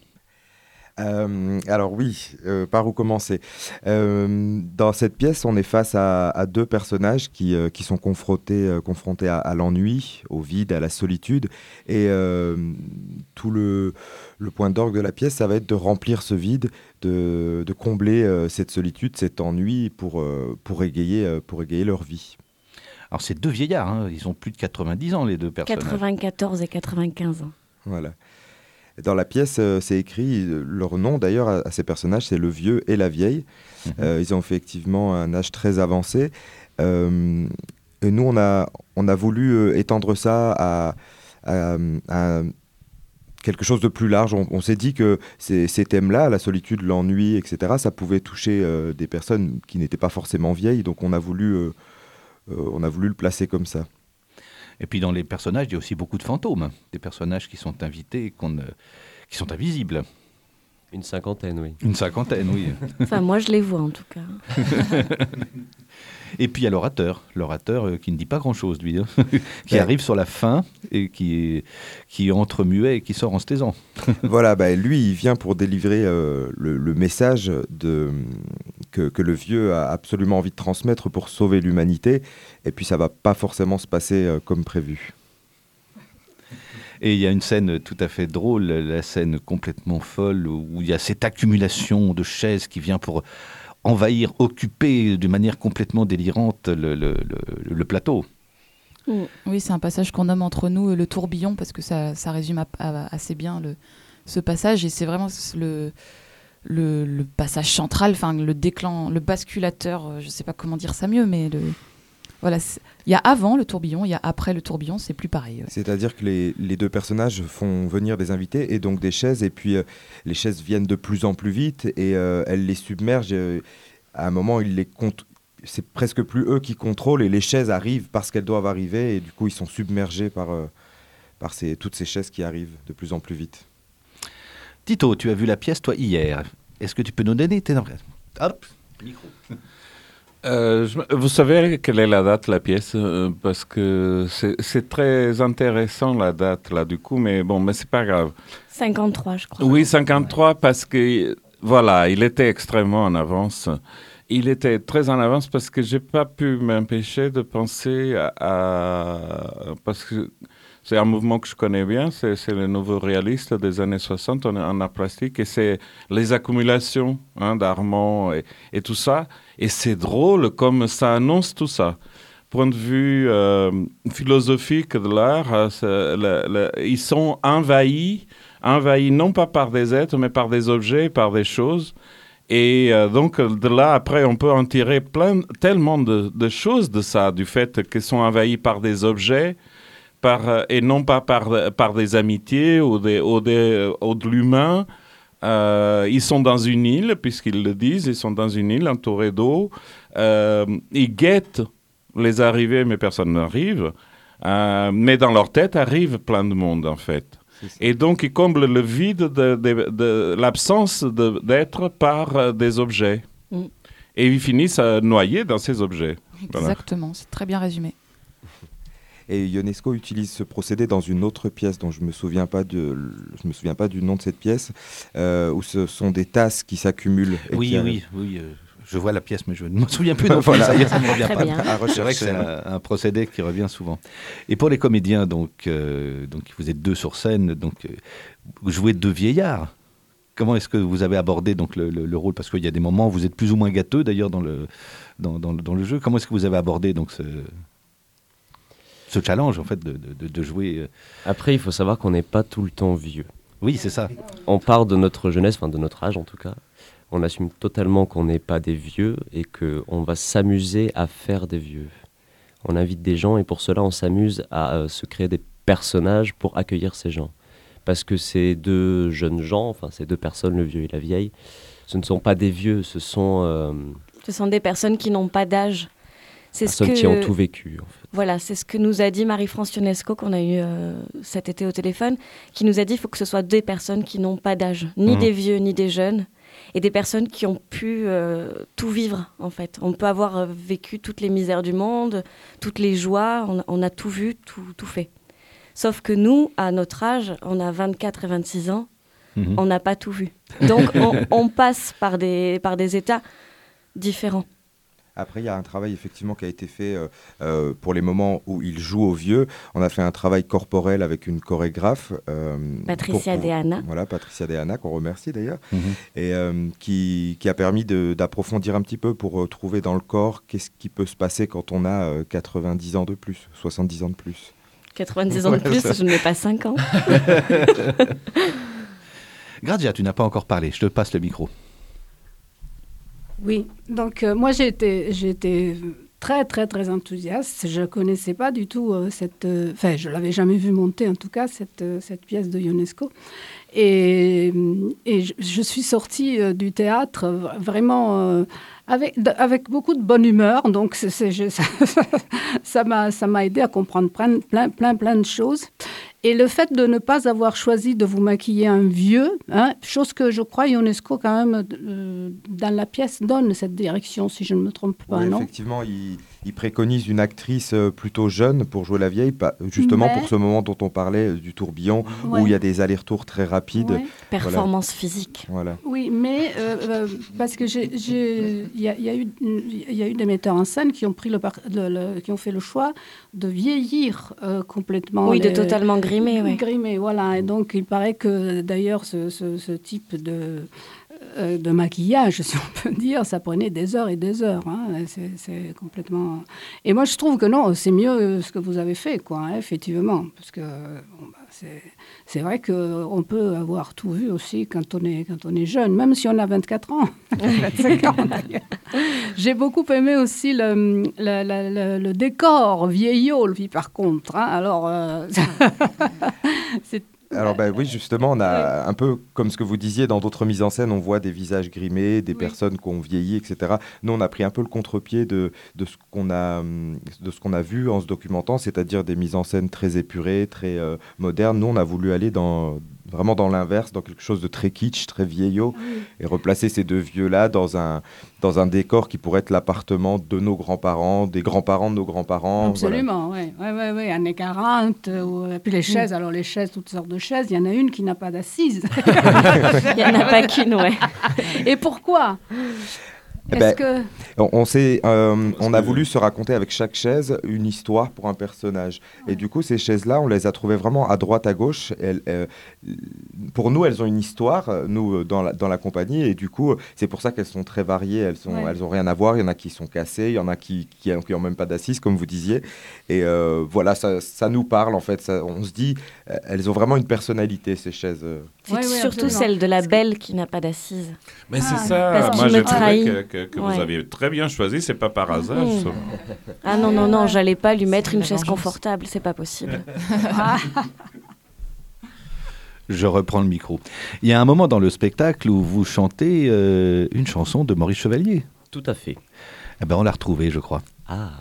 Alors oui, par où commencer? Dans cette pièce, on est face à deux personnages qui sont confrontés à l'ennui, au vide, à la solitude. Et tout le point d'orgue de la pièce, ça va être de remplir ce vide, de combler cette solitude, cet ennui pour égayer leur vie. Alors c'est deux vieillards, hein, ils ont plus de 90 ans les deux personnages. 94 et 95 ans. Voilà. Dans la pièce, c'est écrit, leur nom d'ailleurs à ces personnages, c'est le vieux et la vieille. Ils ont effectivement un âge très avancé. Et nous, on a voulu étendre ça à quelque chose de plus large. On s'est dit que ces thèmes-là, la solitude, l'ennui, etc., ça pouvait toucher des personnes qui n'étaient pas forcément vieilles. Donc on a voulu le placer comme ça. Et puis dans les personnages, il y a aussi beaucoup de fantômes, des personnages qui sont invités et qui sont invisibles. Une cinquantaine, oui. Une cinquantaine, oui. Enfin, moi, je les vois en tout cas. Et puis il y a l'orateur qui ne dit pas grand-chose, lui, hein, qui arrive sur la fin et qui entre muet et qui sort en se taisant. Voilà, lui, il vient pour délivrer le message que le vieux a absolument envie de transmettre pour sauver l'humanité. Et puis ça va pas forcément se passer comme prévu. Et il y a une scène tout à fait drôle, la scène complètement folle, où il y a cette accumulation de chaises qui vient pour occuper de manière complètement délirante le plateau. Oui, c'est un passage qu'on nomme entre nous le tourbillon, parce que ça résume assez bien ce passage, et c'est vraiment le passage central, enfin le déclencheur, le basculateur, je ne sais pas comment dire ça mieux, mais voilà, il y a avant le tourbillon, il y a après le tourbillon, c'est plus pareil. Ouais. C'est-à-dire que les deux personnages font venir des invités et donc des chaises, et puis les chaises viennent de plus en plus vite et elles les submergent. À un moment, c'est presque plus eux qui contrôlent, et les chaises arrivent parce qu'elles doivent arriver, et du coup, ils sont submergés par toutes ces chaises qui arrivent de plus en plus vite. Tito, tu as vu la pièce, toi, hier. Est-ce que tu peux nous donner tes impressions ? Hop, micro. Vous savez quelle est la date de la pièce parce que c'est très intéressant la date là du coup, mais c'est pas grave. 53, je crois. Oui, 53 parce que voilà, il était extrêmement en avance. Il était très en avance parce que j'ai pas pu m'empêcher de penser parce que c'est un mouvement que je connais bien, c'est le nouveau réaliste des années 60 en art plastique, et c'est les accumulations d'Armand et tout ça. Et c'est drôle comme ça annonce tout ça. Point de vue philosophique de l'art, ils sont envahis non pas par des êtres, mais par des objets, par des choses. Et donc, de là, après, on peut en tirer tellement de choses de ça, du fait qu'ils sont envahis par des objets, et non pas par des amitiés ou de l'humain. Ils sont dans une île, puisqu'ils le disent, ils sont dans une île entourée d'eau. Ils guettent les arrivées, mais personne n'arrive. Mais dans leur tête arrive plein de monde, en fait. Et donc, ils comblent le vide de l'absence d'être par des objets. Et ils finissent noyés dans ces objets. Exactement, voilà. C'est très bien résumé. Et Ionesco utilise ce procédé dans une autre pièce dont je me souviens pas du nom de cette pièce, où ce sont des tasses qui s'accumulent. Oui. Je vois la pièce, mais je ne me souviens plus. Donc voilà, ça me revient pas. C'est vrai que c'est un procédé qui revient souvent. Et pour les comédiens, donc vous êtes deux sur scène, donc vous jouez deux vieillards. Comment est-ce que vous avez abordé donc le rôle ? Parce qu'il y a des moments où vous êtes plus ou moins gâteux d'ailleurs dans le jeu. Comment est-ce que vous avez abordé donc ce challenge en fait de jouer Après, il faut savoir qu'on n'est pas tout le temps vieux. Oui, c'est ça. On part de notre jeunesse, enfin de notre âge en tout cas. On assume totalement qu'on n'est pas des vieux et qu'on va s'amuser à faire des vieux. On invite des gens et pour cela on s'amuse à se créer des personnages pour accueillir ces gens. Parce que ces deux jeunes gens, enfin ces deux personnes, le vieux et la vieille, ce ne sont pas des vieux, ce sont des personnes qui n'ont pas d'âge. Personnes qui ont tout vécu, en fait. Voilà, c'est ce que nous a dit Marie-France Ionesco, qu'on a eu cet été au téléphone, qui nous a dit qu'il faut que ce soit des personnes qui n'ont pas d'âge, ni des vieux, ni des jeunes, et des personnes qui ont pu tout vivre, en fait. On peut avoir vécu toutes les misères du monde, toutes les joies, on a tout vu, tout fait. Sauf que nous, à notre âge, on a 24 et 26 ans, on n'a pas tout vu. Donc, on passe par des états différents. Après, il y a un travail effectivement qui a été fait pour les moments où il joue au vieux. On a fait un travail corporel avec une chorégraphe. Patricia Deana. Voilà, Patricia Deana, qu'on remercie d'ailleurs. Et qui a permis d'approfondir un petit peu pour trouver dans le corps qu'est-ce qui peut se passer quand on a 90 ans de plus, 70 ans de plus. 90 ans de plus, je ne mets pas 5 ans. Gradia, tu n'as pas encore parlé. Je te passe le micro. Oui, donc moi j'ai été très très très enthousiaste. Je ne connaissais pas du tout je ne l'avais jamais vu monter en tout cas, cette pièce de Ionesco. Et je suis sortie du théâtre vraiment avec beaucoup de bonne humeur. Donc ça m'a aidé à comprendre plein de choses. Et le fait de ne pas avoir choisi de vous maquiller un vieux, chose que je crois Ionesco quand même dans la pièce donne cette direction, si je ne me trompe pas, non ? Effectivement, il préconise une actrice plutôt jeune pour jouer la vieille, justement pour ce moment dont on parlait du tourbillon, où il y a des allers-retours très rapides. Ouais. Performance physique. Voilà. Oui, mais parce que il y a eu des metteurs en scène qui ont pris qui ont fait le choix de vieillir complètement. Oui, de totalement grimé, oui. Grimé, voilà. Et donc, il paraît que, d'ailleurs, ce type de maquillage, si on peut dire, ça prenait des heures et des heures. Hein. C'est complètement... Et moi, je trouve que non, c'est mieux ce que vous avez fait, quoi, hein, effectivement. Parce que c'est vrai qu'on peut avoir tout vu aussi quand on est jeune, même si on a 24 ans. 25 ans, d'ailleurs. J'ai beaucoup aimé aussi le décor vieillot, lui, par contre. Hein. Alors, c'est... Alors oui, justement, on a un peu comme ce que vous disiez dans d'autres mises en scène, on voit des visages grimés, des personnes qui ont vieilli, etc. Nous, on a pris un peu le contre-pied de ce qu'on a vu en se documentant, c'est-à-dire des mises en scène très épurées, très modernes. Nous, on a voulu aller vraiment dans l'inverse, dans quelque chose de très kitsch, très vieillot, et replacer ces deux vieux-là dans un décor qui pourrait être l'appartement de nos grands-parents, des grands-parents de nos grands-parents. Absolument, oui, années 40, et puis les chaises, alors les chaises, toutes sortes de chaises, il y en a une qui n'a pas d'assise. Il n'y en a pas qu'une, ouais. Et pourquoi ? On a voulu se raconter avec chaque chaise une histoire pour un personnage. Et du coup, ces chaises-là, on les a trouvées vraiment à droite, à gauche. Pour nous, elles ont une histoire, nous, dans la compagnie. Et du coup, c'est pour ça qu'elles sont très variées. Elles ont rien à voir. Il y en a qui sont cassées. Il y en a qui n'ont même pas d'assises, comme vous disiez. Et voilà, ça nous parle, en fait. On se dit, elles ont vraiment une personnalité, ces chaises. C'est surtout celle de la belle qui n'a pas d'assise. Mais c'est ça. Parce moi, qu'il j'ai me trahit. trouvé que vous aviez très bien choisi. C'est pas par hasard. Ah non, j'allais pas lui mettre une chaise confortable. C'est pas possible. Je reprends le micro. Il y a un moment dans le spectacle où vous chantez une chanson de Maurice Chevalier. Tout à fait. Eh ben, on l'a retrouvée, je crois. Ah.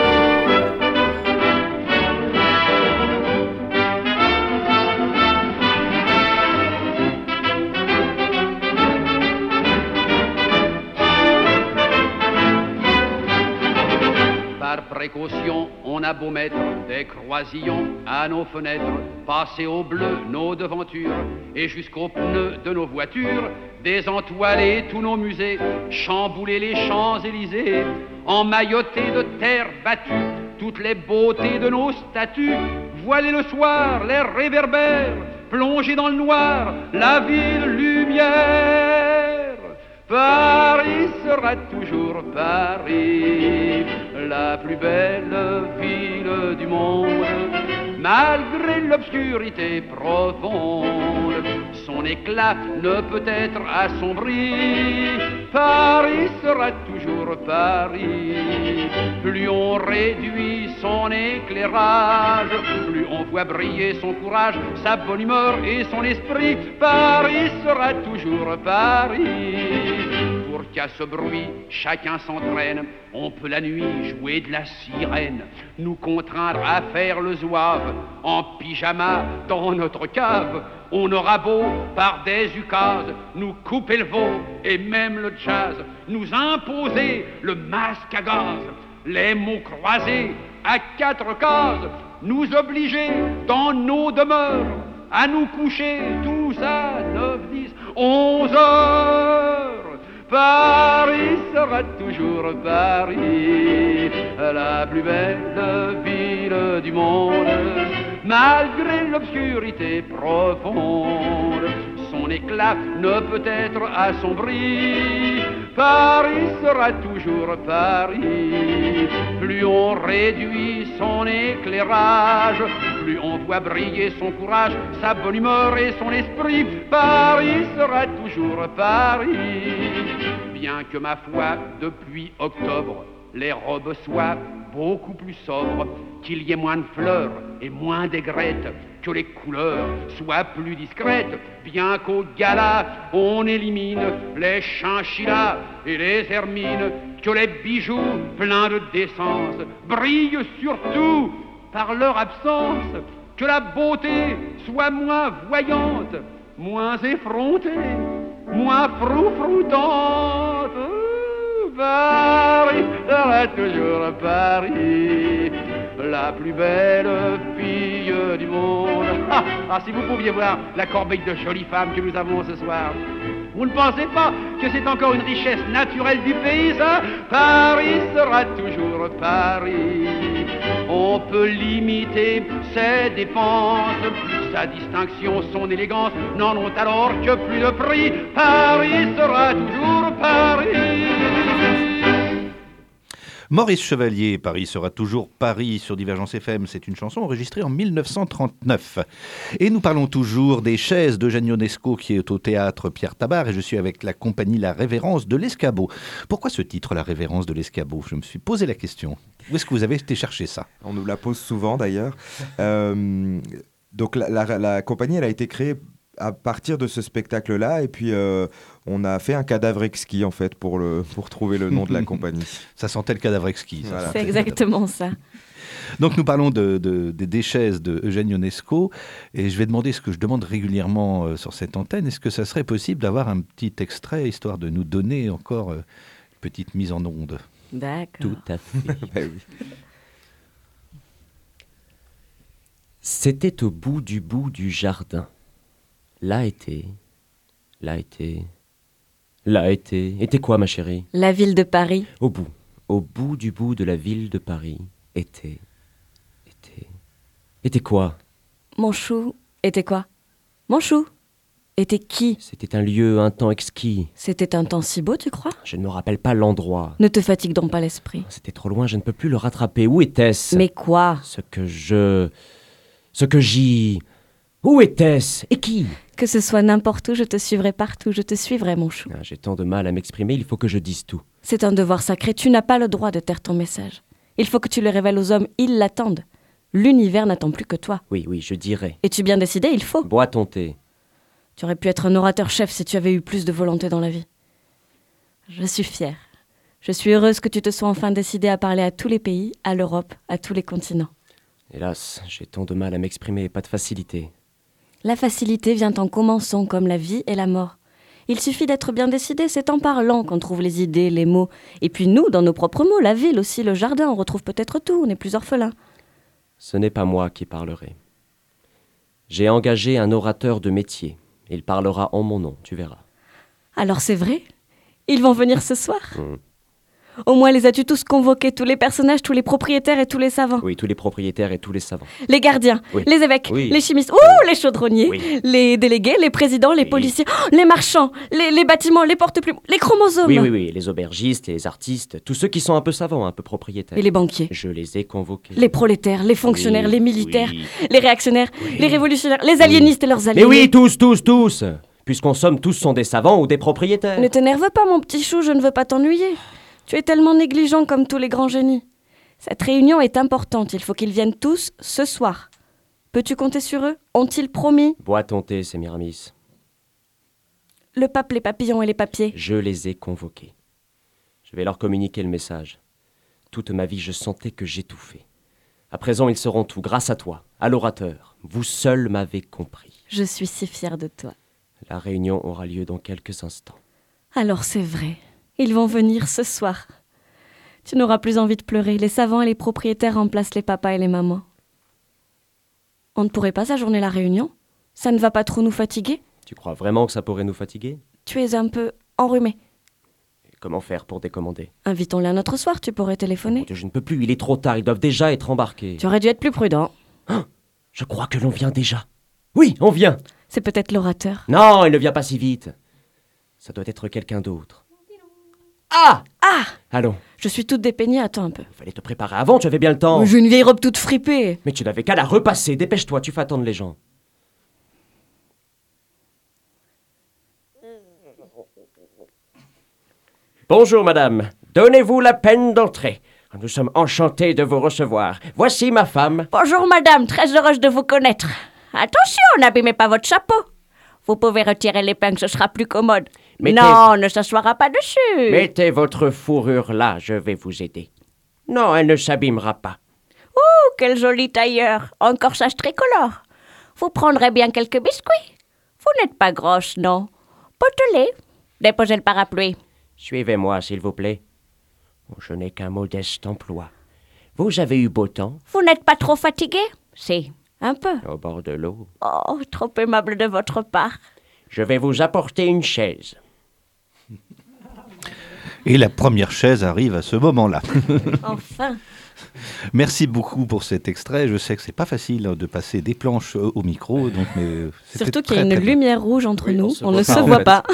Par précaution, on a beau mettre des croisillons à nos fenêtres, passer au bleu nos devantures et jusqu'aux pneus de nos voitures, désentoiler tous nos musées, chambouler les Champs-Élysées, emmailloter de terre battue toutes les beautés de nos statues, voiler le soir les réverbères, plonger dans le noir la ville lumière. Paris sera toujours Paris, la plus belle ville du monde, malgré l'obscurité profonde, son éclat ne peut être assombri. Paris sera toujours Paris, plus on réduit son éclairage, plus on voit briller son courage, sa bonne humeur et son esprit. Paris sera toujours Paris. Pour qu'à ce bruit chacun s'entraîne, on peut la nuit jouer de la sirène, nous contraindre à faire le zouave en pyjama dans notre cave. On aura beau par des ukases nous couper le veau et même le jazz, nous imposer le masque à gaz, les mots croisés à 4 cases, nous obliger dans nos demeures à nous coucher tous à 9, 10, 11 heures. Paris sera toujours Paris, la plus belle ville du monde, malgré l'obscurité profonde, son éclat ne peut être assombri. Paris sera toujours Paris, plus on réduit son éclairage, plus on voit briller son courage, sa bonne humeur et son esprit. Paris sera toujours Paris. Bien que ma foi, depuis octobre, les robes soient beaucoup plus sobres, qu'il y ait moins de fleurs et moins d'aigrettes, que les couleurs soient plus discrètes, bien qu'au gala on élimine les chinchillas et les hermines, que les bijoux pleins de décence brillent surtout par leur absence, que la beauté soit moins voyante, moins effrontée, moins froufroutante. Paris sera toujours Paris, la plus belle fille du monde. Ah, si vous pouviez voir la corbeille de jolies femmes que nous avons ce soir. Vous ne pensez pas que c'est encore une richesse naturelle du pays, ça? Paris sera toujours Paris. On peut limiter ses dépenses, sa distinction, son élégance n'en ont alors que plus de prix. Paris sera toujours Paris. Maurice Chevalier, Paris sera toujours Paris sur Divergence FM, c'est une chanson enregistrée en 1939. Et nous parlons toujours des chaises d'Eugène Ionesco qui est au théâtre Pierre Tabart et je suis avec la compagnie La Révérence de l'Escabeau. Pourquoi ce titre, La Révérence de l'Escabeau? Je me suis posé la question. Où est-ce que vous avez été chercher ça? On nous la pose souvent d'ailleurs. Donc la compagnie, elle a été créée à partir de ce spectacle-là, et puis on a fait un cadavre exquis en fait pour trouver le nom de la compagnie. Ça sentait le cadavre exquis. Voilà. C'est exactement ça. Donc nous parlons des chaises de Eugène Ionesco, et je vais demander ce que je demande régulièrement sur cette antenne. Est-ce que ça serait possible d'avoir un petit extrait, histoire de nous donner encore une petite mise en onde? D'accord. Tout à fait. Ben oui. C'était au bout du jardin. Là était... Était quoi, ma chérie? La ville de Paris. Au bout de la ville de Paris, était quoi? Mon chou était quoi? Mon chou était qui? C'était un lieu, un temps exquis. C'était un temps si beau, tu crois? Je ne me rappelle pas l'endroit. Ne te fatigue donc pas l'esprit. C'était trop loin, je ne peux plus le rattraper. Où était-ce? Mais quoi? Ce que j'y... Où était-ce? Et qui? Que ce soit n'importe où, je te suivrai partout, je te suivrai, mon chou. J'ai tant de mal à m'exprimer, il faut que je dise tout. C'est un devoir sacré, tu n'as pas le droit de taire ton message. Il faut que tu le révèles aux hommes, ils l'attendent. L'univers n'attend plus que toi. Oui, je dirai. Es-tu bien décidé? Il faut. Bois ton thé. Tu aurais pu être un orateur-chef si tu avais eu plus de volonté dans la vie. Je suis fière. Je suis heureuse que tu te sois enfin décidé à parler à tous les pays, à l'Europe, à tous les continents. Hélas, j'ai tant de mal à m'exprimer, pas de facilité. La facilité vient en commençant, comme la vie et la mort. Il suffit d'être bien décidé, c'est en parlant qu'on trouve les idées, les mots. Et puis nous, dans nos propres mots, la ville aussi, le jardin, on retrouve peut-être tout, on n'est plus orphelin. Ce n'est pas moi qui parlerai. J'ai engagé un orateur de métier. Il parlera en mon nom, tu verras. Alors c'est vrai? Ils vont venir ce soir? Au moins les as-tu tous convoqués, tous les personnages, tous les propriétaires et tous les savants? Oui, tous les propriétaires et tous les savants. Les gardiens, oui. Les évêques, oui. Les chimistes, les chaudronniers, les délégués, les présidents, les policiers, les marchands, les bâtiments, les porte-plumes, les chromosomes. Oui, les aubergistes, les artistes, tous ceux qui sont un peu savants, un peu propriétaires. Et les banquiers. Je les ai convoqués. Les prolétaires, les fonctionnaires, les militaires, les réactionnaires, les révolutionnaires, les aliénistes et leurs alliés. Mais oui, tous puisqu'on somme tous sont des savants ou des propriétaires. Ne t'énerve pas, mon petit chou, je ne veux pas t'ennuyer. Tu es tellement négligent comme tous les grands génies. Cette réunion est importante, il faut qu'ils viennent tous ce soir. Peux-tu compter sur eux? Ont-ils promis? Bois ton thé, Sémiramis. Le pape, les papillons et les papiers. Je les ai convoqués. Je vais leur communiquer le message. Toute ma vie, je sentais que j'étouffais. À présent, ils sauront tout, grâce à toi, à l'orateur. Vous seul m'avez compris. Je suis si fière de toi. La réunion aura lieu dans quelques instants. Alors c'est vrai. Ils vont venir ce soir. Tu n'auras plus envie de pleurer. Les savants et les propriétaires remplacent les papas et les mamans. On ne pourrait pas ajourner la réunion? Ça ne va pas trop nous fatiguer? Tu crois vraiment que ça pourrait nous fatiguer? Tu es un peu enrhumé. Et comment faire pour décommander? Invitons-les un autre soir, tu pourrais téléphoner. Mon Dieu, je ne peux plus, il est trop tard, ils doivent déjà être embarqués. Tu aurais dû être plus prudent. Je crois que l'on vient déjà. Oui, on vient. C'est peut-être l'orateur. Non, il ne vient pas si vite. Ça doit être quelqu'un d'autre. Ah! Allons. Je suis toute dépeignée, attends un peu. Il fallait te préparer avant, tu avais bien le temps. J'ai une vieille robe toute fripée. Mais tu n'avais qu'à la repasser, dépêche-toi, tu fais attendre les gens. Bonjour madame, donnez-vous la peine d'entrer. Nous sommes enchantés de vous recevoir. Voici ma femme. Bonjour madame, très heureuse de vous connaître. Attention, n'abîmez pas votre chapeau. Vous pouvez retirer l'épingle, ce sera plus commode. Non, ne s'asseoira pas dessus. Mettez votre fourrure là, je vais vous aider. Non, elle ne s'abîmera pas. Ouh, quel joli tailleur. Un corsage tricolore. Vous prendrez bien quelques biscuits. Vous n'êtes pas grosse, non? Potelez. Déposez le parapluie. Suivez-moi, s'il vous plaît. Je n'ai qu'un modeste emploi. Vous avez eu beau temps? Vous n'êtes pas trop fatigué? Si, un peu. Au bord de l'eau. Oh, trop aimable de votre part. Je vais vous apporter une chaise. Et la première chaise arrive à ce moment-là. Enfin. Merci beaucoup pour cet extrait. Je sais que c'est pas facile de passer des planches au micro, donc c'était Surtout qu'il y a très, une très bien. lumière rouge entre nous, on ne se en voit fait. pas.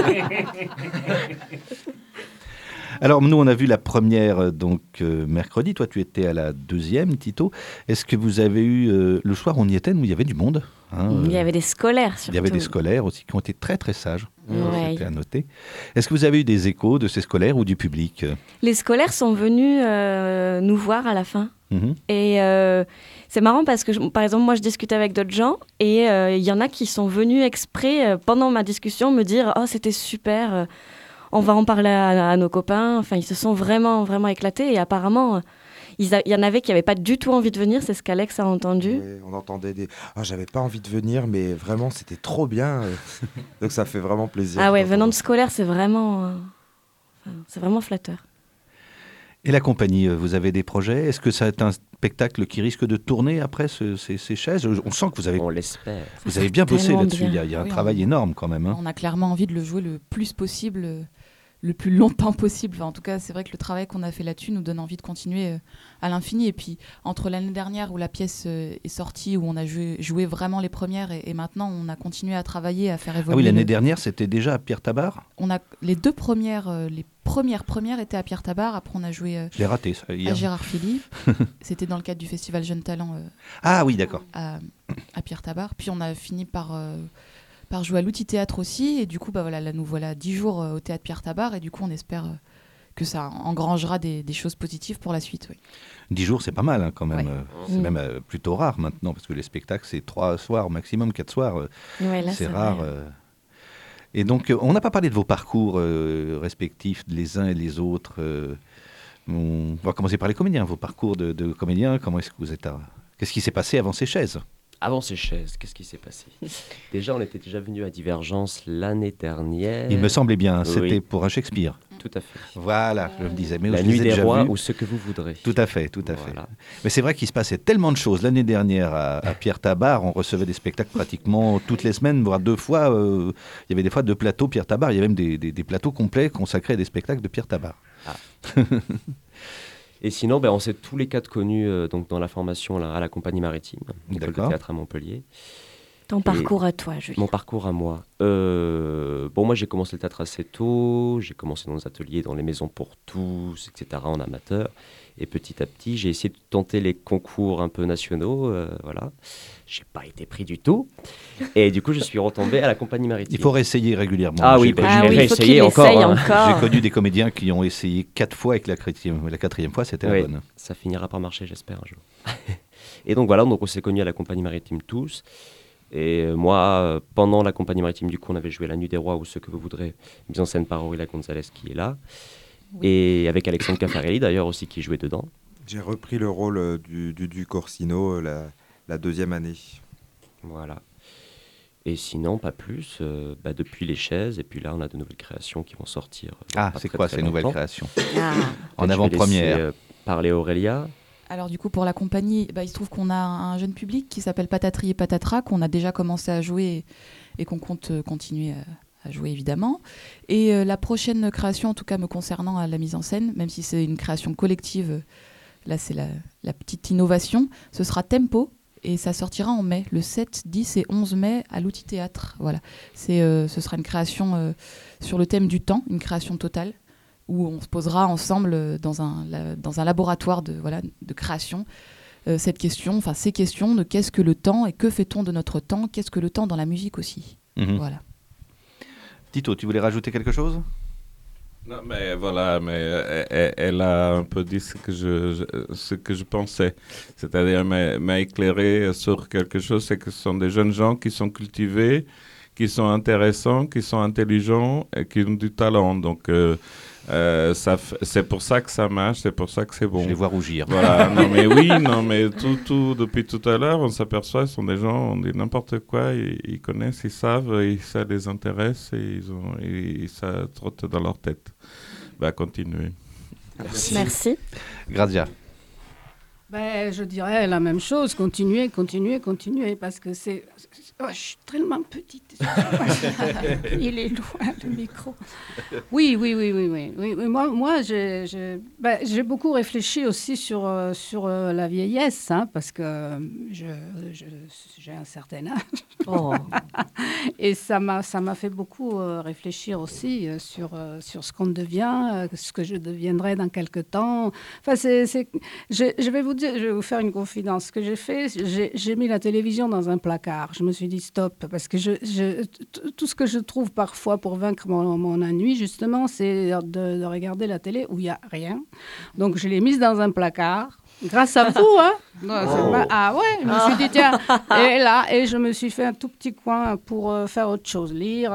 Alors nous on a vu la première mercredi. Toi tu étais à la deuxième, Tito. Est-ce que vous avez eu le soir on y était, nous il y avait du monde. Il y avait des scolaires surtout. Il y avait des scolaires aussi qui ont été très très sages. Ouais. C'était à noter. Est-ce que vous avez eu des échos de ces scolaires ou du public? Les scolaires sont venus nous voir à la fin. Mhm. Et c'est marrant parce que, par exemple, moi, je discutais avec d'autres gens et il y en a qui sont venus exprès, pendant ma discussion, me dire « Oh, c'était super, on va en parler à nos copains. » Enfin, ils se sont vraiment, vraiment éclatés et apparemment, il y en avait qui n'avaient pas du tout envie de venir, c'est ce qu'Alex a entendu. Oui, on entendait des « Ah, j'avais pas envie de venir, mais vraiment, c'était trop bien. » Donc ça fait vraiment plaisir. Ah ouais, venant de scolaire, c'est vraiment flatteur. Et la compagnie, vous avez des projets? Est-ce que ça est un spectacle qui risque de tourner après ces chaises? On sent que vous avez, On l'espère. vous avez bien bossé Tellement là-dessus. bien. Il y a un Oui, travail énorme quand même. On a clairement envie de le jouer le plus possible, le plus longtemps possible. Enfin, en tout cas, c'est vrai que le travail qu'on a fait là-dessus nous donne envie de continuer à l'infini. Et puis, entre l'année dernière où la pièce est sortie, où on a joué vraiment les premières, et maintenant, on a continué à travailler, à faire évoluer. Ah oui, l'année dernière, c'était déjà à Pierre Tabar. On a les deux premières, les premières étaient à Pierre Tabar. Après, on a joué Je l'ai raté ça hier. à Gérard Philippe. C'était dans le cadre du festival Jeunes Talents Ah oui, d'accord. à Pierre Tabar. Puis on a fini par jouer à l'Outil Théâtre aussi. Et du coup, là, nous voilà 10 jours au Théâtre Pierre Tabar. Et du coup, on espère que ça engrangera des choses positives pour la suite. Oui. 10 jours, c'est pas mal quand même. Ouais. C'est même plutôt rare maintenant, parce que les spectacles, c'est 3 soirs, maximum 4 soirs. Ouais, là, c'est c'est rare. vrai. Et donc, on n'a pas parlé de vos parcours respectifs, les uns et les autres. On va commencer par les comédiens. Vos parcours de comédiens, comment est-ce que vous êtes Qu'est-ce qui s'est passé avant ces chaises? Avant ces chaises, qu'est-ce qui s'est passé? Déjà, on était déjà venu à Divergence l'année dernière. Il me semblait bien, Oui. c'était pour un Shakespeare. Tout à fait. Voilà, je me disais. Mais La je Nuit les ai des déjà Rois vus. ou ce que vous voudrez. Tout à fait, tout à fait. Voilà. Mais c'est vrai qu'il se passait tellement de choses. L'année dernière, à Pierre Tabar, on recevait des spectacles pratiquement toutes les semaines, voire 2 fois. Il y avait des fois 2 plateaux Pierre Tabar. Il y avait même des plateaux complets consacrés à des spectacles de Pierre Tabar. Ah. Et sinon, on s'est tous les 4 connus donc dans la formation là, à la Compagnie Maritime, l'école de D'accord. théâtre à Montpellier. Ton parcours à toi, Julien. Mon parcours à moi. Moi, j'ai commencé le théâtre assez tôt. J'ai commencé dans les ateliers, dans les maisons pour tous, etc., en amateur. Et petit à petit, j'ai essayé de tenter les concours un peu nationaux. Voilà. J'ai pas été pris du tout. Et du coup, je suis retombé à la Compagnie Maritime. Il faut réessayer régulièrement. Ah oui, J'ai je vais il faut qu'il réessayer encore. essaye hein. encore. J'ai connu des comédiens qui ont essayé 4 fois et que la 4e fois, c'était Oui, la bonne. ça finira par marcher, j'espère, un jour. Et donc voilà, donc on s'est connus à la Compagnie Maritime tous. Et moi, pendant la Compagnie Maritime, du coup, on avait joué La Nuit des Rois ou ce que vous voudrez, mise en scène par Aurélia Gonzalez qui est là. Et avec Alexandre Caffarelli d'ailleurs aussi qui jouait dedans. J'ai repris le rôle du Duc Orsino la 2e année. Voilà. Et sinon, pas plus, depuis les chaises. Et puis là, on a de nouvelles créations qui vont sortir. Ah, pas c'est très, quoi très ces nouvelles longtemps. créations Ah. En Je vais avant-première. laisser, parler Aurélia. Alors du coup, pour la compagnie, il se trouve qu'on a un jeune public qui s'appelle Patatri et Patatra, qu'on a déjà commencé à jouer et qu'on compte continuer à jouer évidemment. Et la prochaine création, en tout cas me concernant à la mise en scène, même si c'est une création collective, là c'est la petite innovation, ce sera Tempo. Et ça sortira en mai, le 7, 10 et 11 mai à l'Outil Théâtre. Voilà. Ce sera une création sur le thème du temps, une création totale, où on se posera ensemble dans un laboratoire de création ces questions de qu'est-ce que le temps et que fait-on de notre temps, qu'est-ce que le temps dans la musique aussi. Voilà. Tito, tu voulais rajouter quelque chose? Non, mais voilà, elle a un peu dit ce que je pensais. C'est-à-dire, m'a éclairé sur quelque chose, c'est que ce sont des jeunes gens qui sont cultivés, qui sont intéressants, qui sont intelligents et qui ont du talent. Donc, c'est pour ça que ça marche, c'est pour ça que c'est bon. Je les vois rougir. Voilà, non mais oui, non mais tout depuis tout à l'heure, on s'aperçoit, ce sont des gens, on dit n'importe quoi, ils connaissent, ils savent, et ça les intéresse et ça trotte dans leur tête. Continuez. Merci. Grazia. Ben, je dirais la même chose, continuer, parce que c'est... Oh, je suis tellement petite. Il est loin, le micro. Oui. Moi j'ai beaucoup réfléchi aussi sur la vieillesse, hein, parce que j'ai un certain âge. Oh. Et ça m'a fait beaucoup réfléchir aussi sur ce qu'on devient, ce que je deviendrai dans quelques temps. Enfin, je vais vous faire une confidence. Ce que j'ai fait, j'ai mis la télévision dans un placard. Je me suis dit stop, parce que tout ce que je trouve parfois pour vaincre mon ennui, justement, c'est de regarder la télé où il n'y a rien. Donc, je l'ai mise dans un placard. Grâce à vous, hein. Ah ouais, je me suis dit, tiens, et je me suis fait un tout petit coin pour faire autre chose, lire.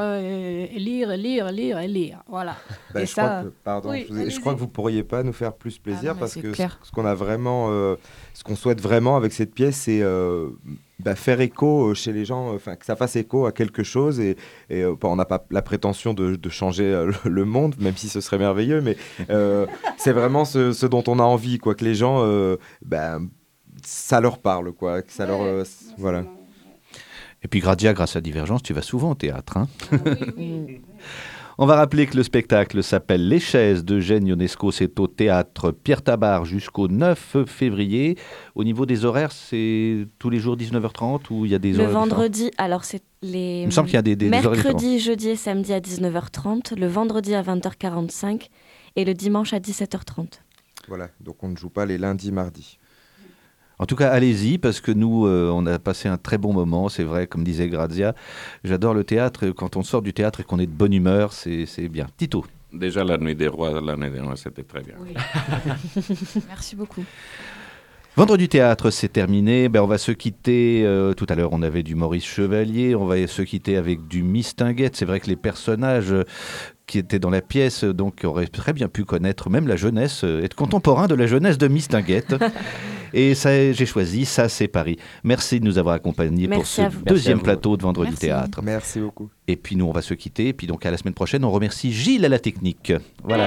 Voilà. Et ça... je crois que vous ne pourriez pas nous faire plus plaisir, parce que ce qu'on a vraiment, ce qu'on souhaite vraiment avec cette pièce, c'est faire écho chez les gens, que ça fasse écho à quelque chose, et on n'a pas la prétention de changer le monde, même si ce serait merveilleux, mais c'est vraiment ce dont on a envie, quoi, que les gens, ça leur parle, quoi, que ça leur, voilà. Et puis Gradia, grâce à Divergence, tu vas souvent au théâtre, hein. Oui. On va rappeler que le spectacle s'appelle Les Chaises d'Eugène Ionesco. C'est au théâtre Pierre Tabart jusqu'au 9 février. Au niveau des horaires, c'est tous les jours 19h30 ou il y a des horaires différents ? Le vendredi, alors c'est les... Il me semble qu'il y a des horaires différents. Mercredi, jeudi et samedi à 19h30, le vendredi à 20h45 et le dimanche à 17h30. Voilà, donc on ne joue pas les lundis, mardis. En tout cas, allez-y, parce que nous, on a passé un très bon moment, c'est vrai, comme disait Grazia. J'adore le théâtre, quand on sort du théâtre et qu'on est de bonne humeur, c'est bien. Tito. Déjà, la Nuit des Rois, l'année dernière, c'était très bien. Oui. Merci beaucoup. Vendredi théâtre, c'est terminé. On va se quitter. Tout à l'heure, on avait du Maurice Chevalier. On va se quitter avec du Mistinguett. C'est vrai que les personnages qui étaient dans la pièce donc auraient très bien pu connaître même la jeunesse, être contemporain de la jeunesse de Mistinguett. Et ça, j'ai choisi Ça, c'est Paris. Merci de nous avoir accompagnés pour ce deuxième plateau de Vendredi Théâtre. Merci beaucoup. Et puis nous, on va se quitter. Et puis donc à la semaine prochaine, on remercie Gilles à la technique. Voilà.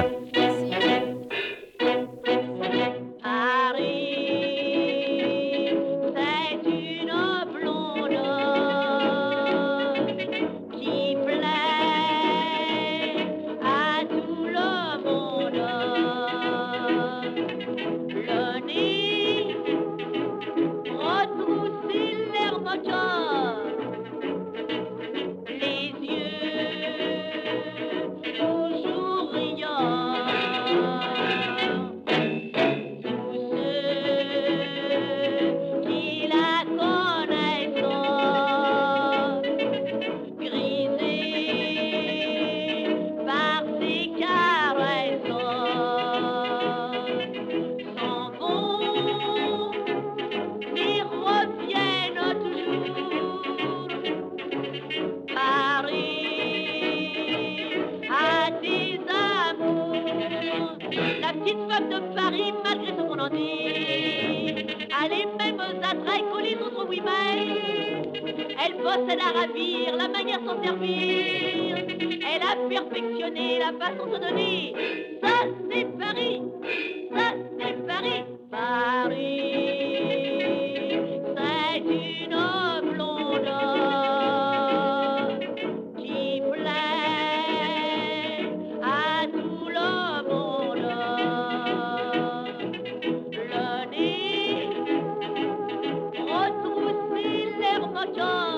Elle a ravir, la manière s'en servir. Elle a perfectionné la façon de donner. Ça c'est Paris, ça c'est Paris, Paris. C'est une blonde qui plaît à tout le monde. Le nez retroussé, l'air moteur.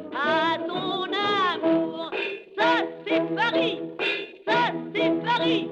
Paris, ça c'est Paris.